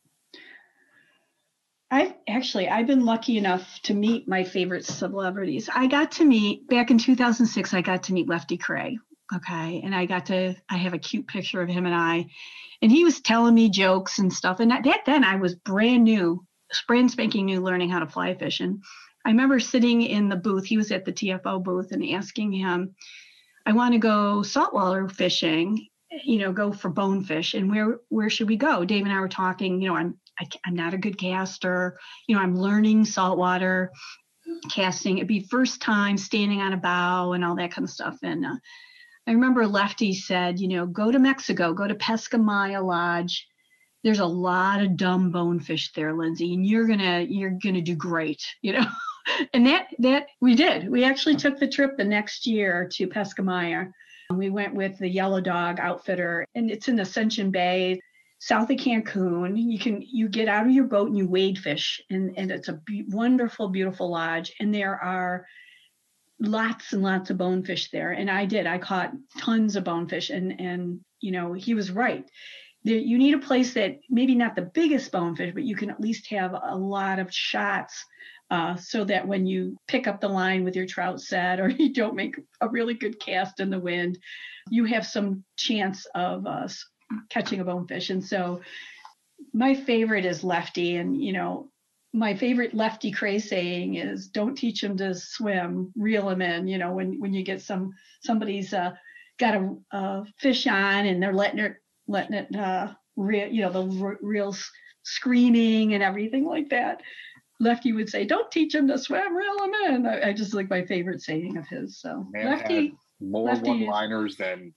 Speaker 3: I've actually, I've been lucky enough to meet my favorite celebrities. I got to meet, back in two thousand six, I got to meet Lefty Kreh. Okay. And I got to, I have a cute picture of him and I, and he was telling me jokes and stuff. And that, that then I was brand new, brand spanking new, learning how to fly fish. And I remember sitting in the booth, he was at the T F O booth, and asking him, I want to go saltwater fishing, you know, go for bonefish. And where, where should we go? Dave and I were talking, you know, I'm, I, I'm not a good caster. You know, I'm learning saltwater casting. It'd be first time standing on a bow and all that kind of stuff. And uh, I remember Lefty said, you know, go to Mexico, go to Pescamaya Lodge. There's a lot of dumb bonefish there, Lindsay, and you're gonna you're gonna do great, you know. And that that we did. We actually took the trip the next year to Pescamaya. We went with the Yellow Dog outfitter, and it's in Ascension Bay, south of Cancun. You can you get out of your boat and you wade fish, and and it's a be- wonderful, beautiful lodge. And there are lots and lots of bonefish there. And I did. I caught tons of bonefish, and and you know he was right. There, you need a place that maybe not the biggest bonefish, but you can at least have a lot of shots. Uh, so that when you pick up the line with your trout set, or you don't make a really good cast in the wind, you have some chance of uh, catching a bonefish. And so my favorite is Lefty. And, you know, my favorite Lefty craze saying is, don't teach them to swim, reel them in. You know, when, when you get some, somebody's uh, got a, a fish on and they're letting it, letting it, uh, reel, you know, the r- reels screaming and everything like that. Lefty would say, don't teach him to swim, reel him in. I, I just like my favorite saying of his. So
Speaker 4: Man
Speaker 3: Lefty,
Speaker 4: had more
Speaker 3: Lefty
Speaker 4: one-liners than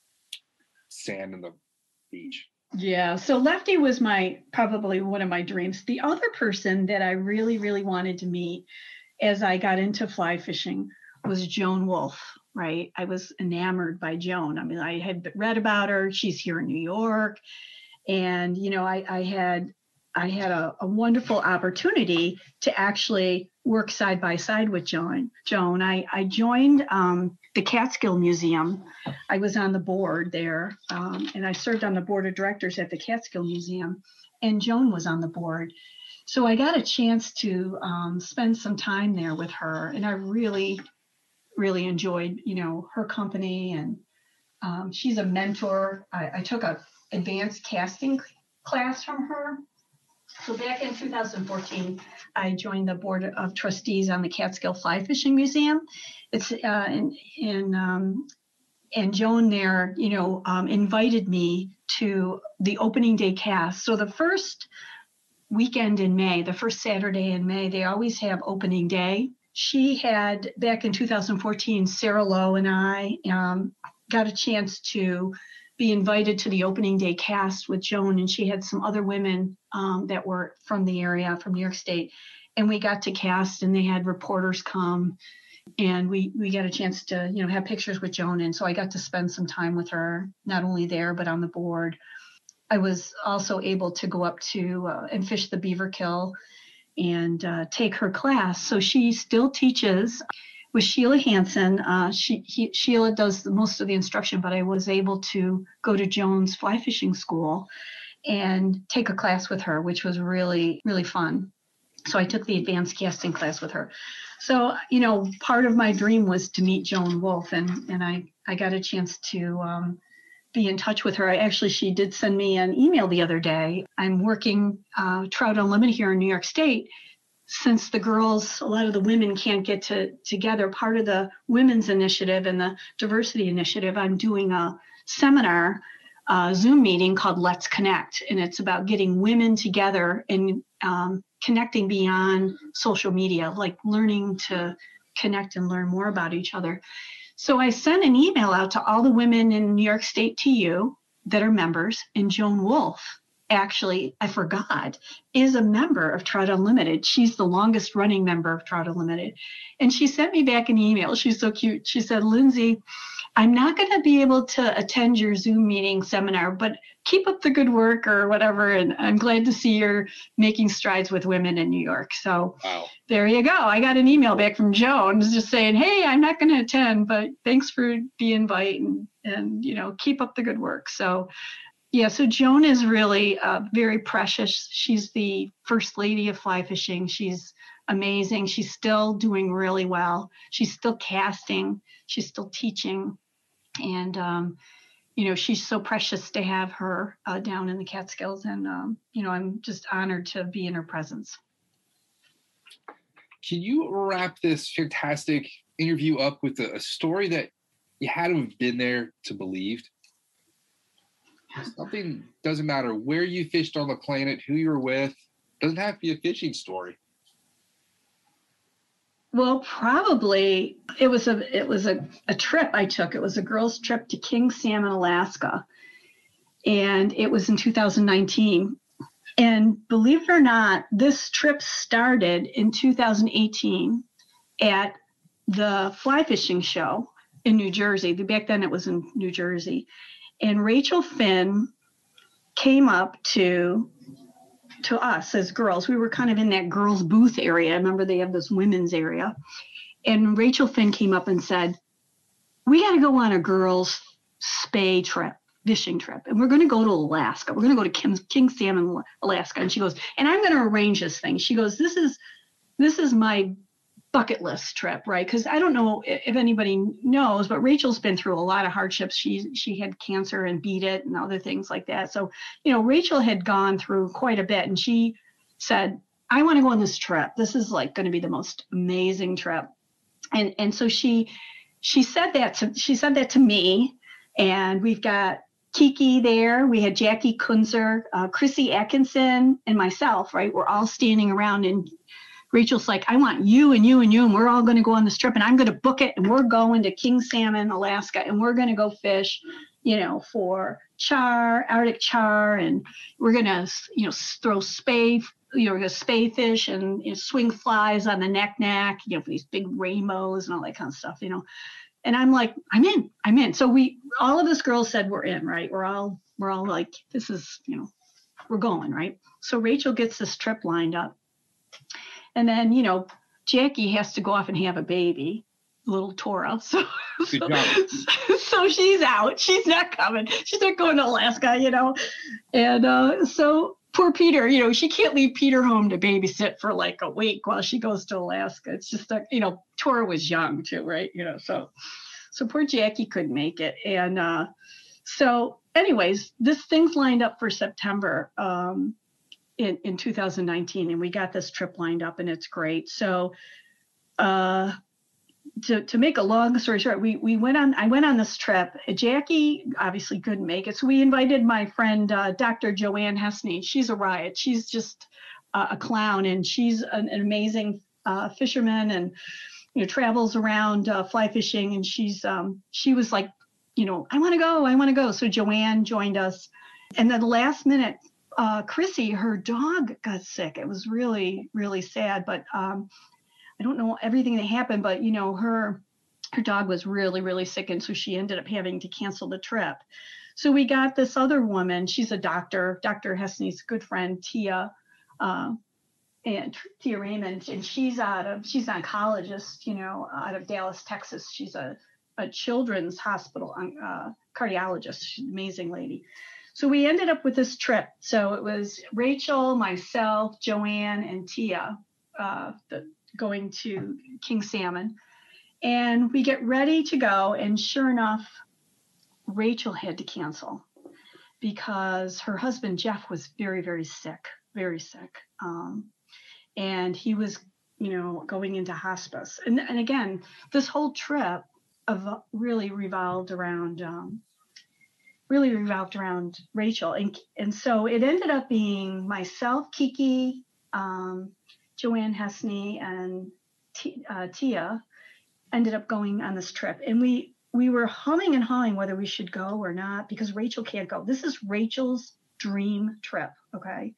Speaker 4: sand in the beach.
Speaker 3: Yeah. So Lefty was my, probably one of my dreams. The other person that I really, really wanted to meet as I got into fly fishing was Joan Wolf, right? I was enamored by Joan. I mean, I had read about her. She's here in New York. And, you know, I, I had, I had a, a wonderful opportunity to actually work side by side with Joan. Joan, I, I joined um, the Catskill Museum. I was on the board there, um, and I served on the board of directors at the Catskill Museum, and Joan was on the board. So I got a chance to um, spend some time there with her, and I really, really enjoyed, you know, her company. And um, she's a mentor. I, I took a advanced casting class from her. So back in two thousand fourteen, I joined the board of trustees on the Catskill Fly Fishing Museum. It's uh, in, in um, and Joan there, you know, um, invited me to the opening day cast. So the first weekend in May, the first Saturday in May, they always have opening day. She had, back in two thousand fourteen, Sarah Lowe and I um, got a chance to be invited to the opening day cast with Joan, and she had some other women um, that were from the area, from New York State, and we got to cast, and they had reporters come, and we we got a chance to, you know, have pictures with Joan, and so I got to spend some time with her, not only there but on the board. I was also able to go up to uh, and fish the Beaver Kill and uh, take her class. So she still teaches with Sheila Hansen. Uh, she, he, Sheila does the, most of the instruction, but I was able to go to Joan's fly fishing school and take a class with her, which was really, really fun. So I took the advanced casting class with her. So, you know, part of my dream was to meet Joan Wolf, and, and I, I got a chance to um, be in touch with her. I actually, she did send me an email the other day. I'm working uh, Trout Unlimited here in New York State. Since the girls, a lot of the women can't get to, together, part of the women's initiative and the diversity initiative, I'm doing a seminar, uh, Zoom meeting called Let's Connect. And it's about getting women together and um, connecting beyond social media, like learning to connect and learn more about each other. So I sent an email out to all the women in New York State T U that are members, and Joan Wolf, actually, I forgot, is a member of Trout Unlimited. She's the longest running member of Trout Unlimited. And she sent me back an email. She's so cute. She said, Lindsay, I'm not going to be able to attend your Zoom meeting seminar, but keep up the good work or whatever. And I'm glad to see you're making strides with women in New York. So
Speaker 4: Wow.
Speaker 3: There you go. I got an email back from Joan just saying, hey, I'm not going to attend, but thanks for the invite, and, and, you know, keep up the good work. So yeah, so Joan is really uh, very precious. She's the first lady of fly fishing. She's amazing. She's still doing really well. She's still casting. She's still teaching. And, um, you know, she's so precious to have her uh, down in the Catskills. And, um, you know, I'm just honored to be in her presence.
Speaker 2: Can you wrap this fantastic interview up with a, a story that you had to have been there to believe? Something, doesn't matter where you fished on the planet, who you're with, doesn't have to be a fishing story.
Speaker 3: Well, probably it was a it was a, a trip I took. It was a girls' trip to King Salmon, Alaska. And it was in two thousand nineteen. And believe it or not, this trip started in two thousand eighteen at the fly fishing show in New Jersey. Back then it was in New Jersey. And Rachel Finn came up to to us as girls. We were kind of in that girls' booth area. I remember they have this women's area. And Rachel Finn came up and said, we got to go on a girls' spay trip, fishing trip. And we're going to go to Alaska. We're going to go to King, King Salmon, Alaska. And she goes, and I'm going to arrange this thing. She goes, this is this is my bucket list trip, right? Because I don't know if anybody knows, but Rachel's been through a lot of hardships. She she had cancer and beat it and other things like that. So, you know, Rachel had gone through quite a bit, and she said, I want to go on this trip. This is like going to be the most amazing trip. And and so she she said that to she said that to me, and we've got Kiki there. We had Jackie Kunzer, uh, Chrissy Atkinson, and myself, right? We're all standing around, and Rachel's like, I want you and you and you, and we're all going to go on this trip, and I'm going to book it, and we're going to King Salmon, Alaska, and we're going to go fish, you know, for char, Arctic char, and we're going to, you know, throw spay, you know, we're going to spay fish and, you know, swing flies on the knack-knack, you know, for these big rainbows and all that kind of stuff, you know. And I'm like, I'm in, I'm in. So we, all of us girls said we're in, right? We're all, we're all like, this is, you know, we're going, right? So Rachel gets this trip lined up. And then, you know, Jackie has to go off and have a baby, little Tora. So, so, so she's out. She's not coming. She's not going to Alaska, you know. And uh, so poor Peter, you know, she can't leave Peter home to babysit for like a week while she goes to Alaska. It's just, a, you know, Tora was young too, right? You know, so so poor Jackie couldn't make it. And uh, so anyways, this thing's lined up for September. Um, In, in two thousand nineteen, and we got this trip lined up, and it's great. So uh, to to make a long story short, we we went on, I went on this trip. Jackie obviously couldn't make it, so we invited my friend, uh, Doctor Joanne Hesney. She's a riot. She's just uh, a clown, and she's an, an amazing uh, fisherman, and, you know, travels around uh, fly fishing, and she's, um, she was like, you know, I want to go, I want to go. So Joanne joined us, and then last minute, Uh, Chrissy, her dog got sick. It was really, really sad, but um, I don't know everything that happened, but, you know, her, her dog was really, really sick. And so she ended up having to cancel the trip. So we got this other woman. She's a doctor, Doctor Hesney's good friend, Tia, uh, and Tia Raymond. And she's out of, she's an oncologist, you know, out of Dallas, Texas. She's a, a children's hospital uh, cardiologist. She's an amazing lady. So we ended up with this trip. So it was Rachel, myself, Joanne, and Tia uh, the, going to King Salmon. And we get ready to go. And sure enough, Rachel had to cancel because her husband, Jeff, was very, very sick, very sick. Um, and he was, you know, going into hospice. And, and again, this whole trip of really revolved around um, really revolved around Rachel. And, and so it ended up being myself, Kiki, um, Joanne Hesney, and T, uh, Tia ended up going on this trip. And we, we were humming and hawing whether we should go or not, because Rachel can't go. This is Rachel's dream trip, okay?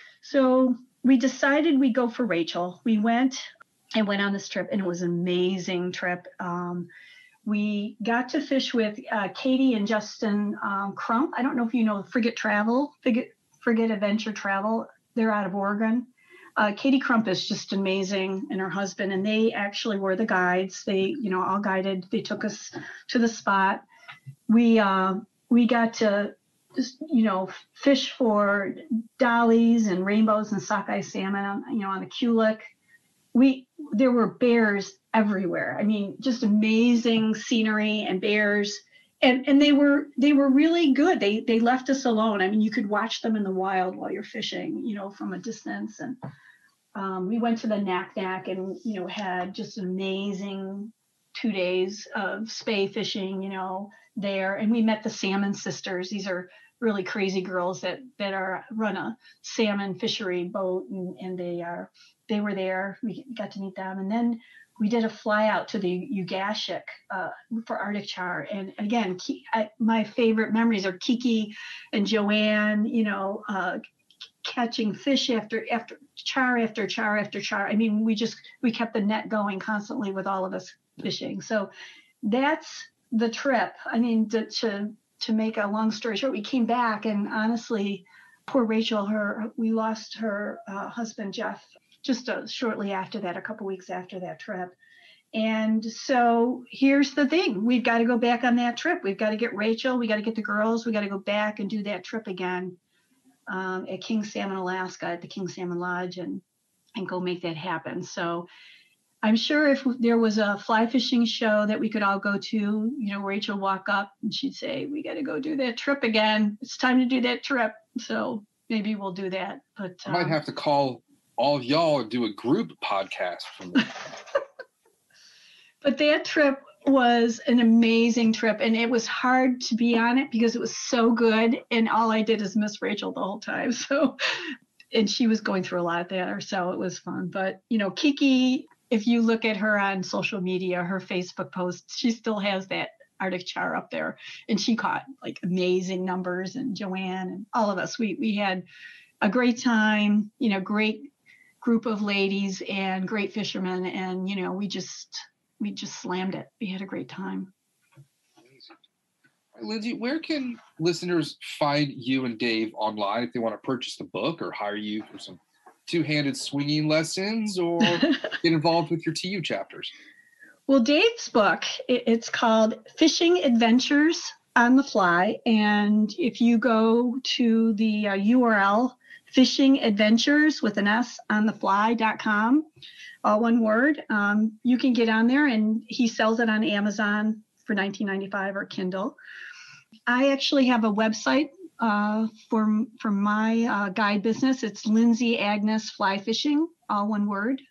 Speaker 3: So we decided we'd go for Rachel. We went and went on this trip, and it was an amazing trip. Um, We got to fish with uh, Katie and Justin um, Crump. I don't know if you know Frigate Travel, Frigate, Frigate Adventure Travel. They're out of Oregon. Uh, Katie Crump is just amazing, and her husband, and they actually were the guides. They, you know, all guided. They took us to the spot. We uh, we got to just, you know, fish for dollies and rainbows and sockeye salmon, you know, on the Kulik. We there were bears everywhere. I mean, just amazing scenery and bears, and and they were they were really good. They they left us alone. I mean, you could watch them in the wild while you're fishing, you know, from a distance. And um, we went to the knack-knack and, you know, had just an amazing two days of spay fishing, you know, there. And we met the Salmon Sisters. These are really crazy girls that that are run a salmon fishery boat, and, and they are they were there. We got to meet them, and then we did a fly out to the Ugashik uh, for Arctic char. And again, Ki- I, my favorite memories are Kiki and Joanne, you know, uh, catching fish after after char after char after char. I mean, we just we kept the net going constantly with all of us fishing. So that's the trip. I mean, to to, to make a long story short, we came back, and honestly, poor Rachel, her we lost her uh, husband Jeff just uh, shortly after that, a couple weeks after that trip. And so here's the thing. We've got to go back on that trip. We've got to get Rachel. We got to get the girls. We got to go back and do that trip again um, at King Salmon, Alaska, at the King Salmon Lodge, and, and go make that happen. So I'm sure if there was a fly fishing show that we could all go to, you know, Rachel walk up and she'd say, we got to go do that trip again. It's time to do that trip. So maybe we'll do that. But
Speaker 4: I might
Speaker 3: um,
Speaker 4: have to call all of y'all and do a group podcast from there.
Speaker 3: But that trip was an amazing trip, and it was hard to be on it because it was so good, and all I did is miss Rachel the whole time. So, and she was going through a lot there, so it was fun. But, you know, Kiki, if you look at her on social media, her Facebook posts, she still has that Arctic char up there, and she caught like amazing numbers, and Joanne and all of us, we we had a great time, you know, great group of ladies and great fishermen, and, you know, we just we just slammed it. We had a great time.
Speaker 4: Amazing. All right, Lindsay, where can listeners find you and Dave online if they want to purchase the book or hire you for some two-handed swinging lessons or get involved with your T U chapters?
Speaker 3: Well, Dave's book, it, it's called Fishing Adventures on the Fly. And if you go to the uh, U R L, fishing adventures with an S on the fly dot com, all one word, um, you can get on there, and he sells it on Amazon for nineteen ninety-five or Kindle. I actually have a website uh, for, for my uh, guide business. It's Lindsay Agnes Fly Fishing, all one word,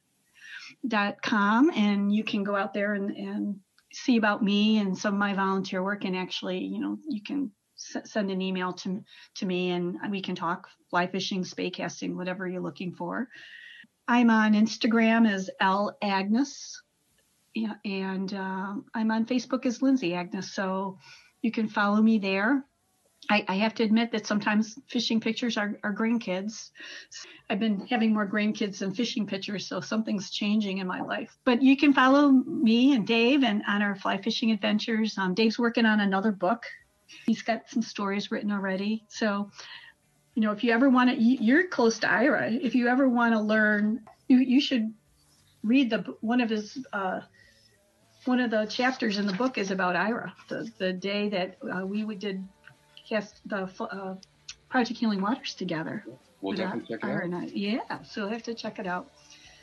Speaker 3: dot com, and you can go out there and, and see about me and some of my volunteer work, and actually, you know, you can s- send an email to, to me and we can talk fly fishing, spay casting, whatever you're looking for. I'm on Instagram as L Agnes, yeah, and uh, I'm on Facebook as Lindsay Agnes, so you can follow me there. I, I have to admit that sometimes fishing pictures are, are grandkids. I've been having more grandkids than fishing pictures, so something's changing in my life. But you can follow me and Dave and on our fly fishing adventures. Um, Dave's working on another book. He's got some stories written already. So, you know, if you ever want to, you're close to Ira. If you ever want to learn, you you should read the one of his uh, one of the chapters in the book is about Ira. The the day that uh, we did cast the uh, Project Healing Waters together.
Speaker 4: We'll definitely check it
Speaker 3: Ira
Speaker 4: out.
Speaker 3: and I, yeah, so I have to check it out.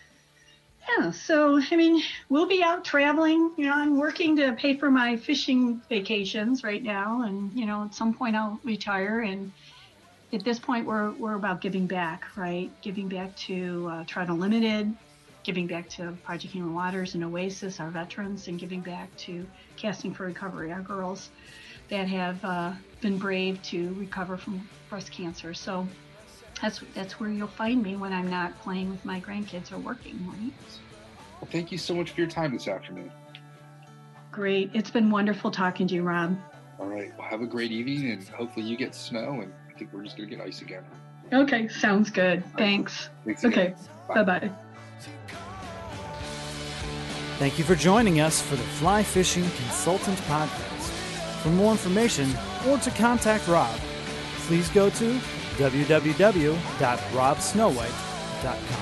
Speaker 3: Yeah, so I mean, we'll be out traveling. You know, I'm working to pay for my fishing vacations right now, and you know, at some point I'll retire. And at this point, we're we're about giving back, right? Giving back to uh, Trout Unlimited, giving back to Project Healing Waters and Oasis, our veterans, and giving back to Casting for Recovery, our girls that have uh, been brave to recover from breast cancer. So that's that's where you'll find me when I'm not playing with my grandkids or working, right?
Speaker 4: Well, thank you so much for your time this afternoon.
Speaker 3: Great. It's been wonderful talking to you, Rob.
Speaker 4: All right. Well, have a great evening, and hopefully you get snow, and I think we're just going to get ice again.
Speaker 3: Okay, sounds good. Thanks.
Speaker 4: Thanks again.
Speaker 3: Okay, bye-bye.
Speaker 1: Thank you for joining us for the Fly Fishing Consultant Podcast. For more information or to contact Rob, please go to w w w dot rob snowhite dot com.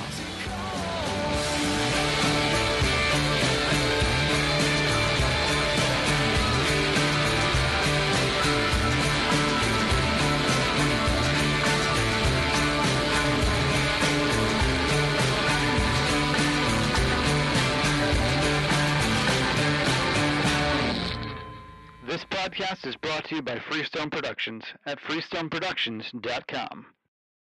Speaker 5: This podcast is brought to you by Freestone Productions at freestone productions dot com.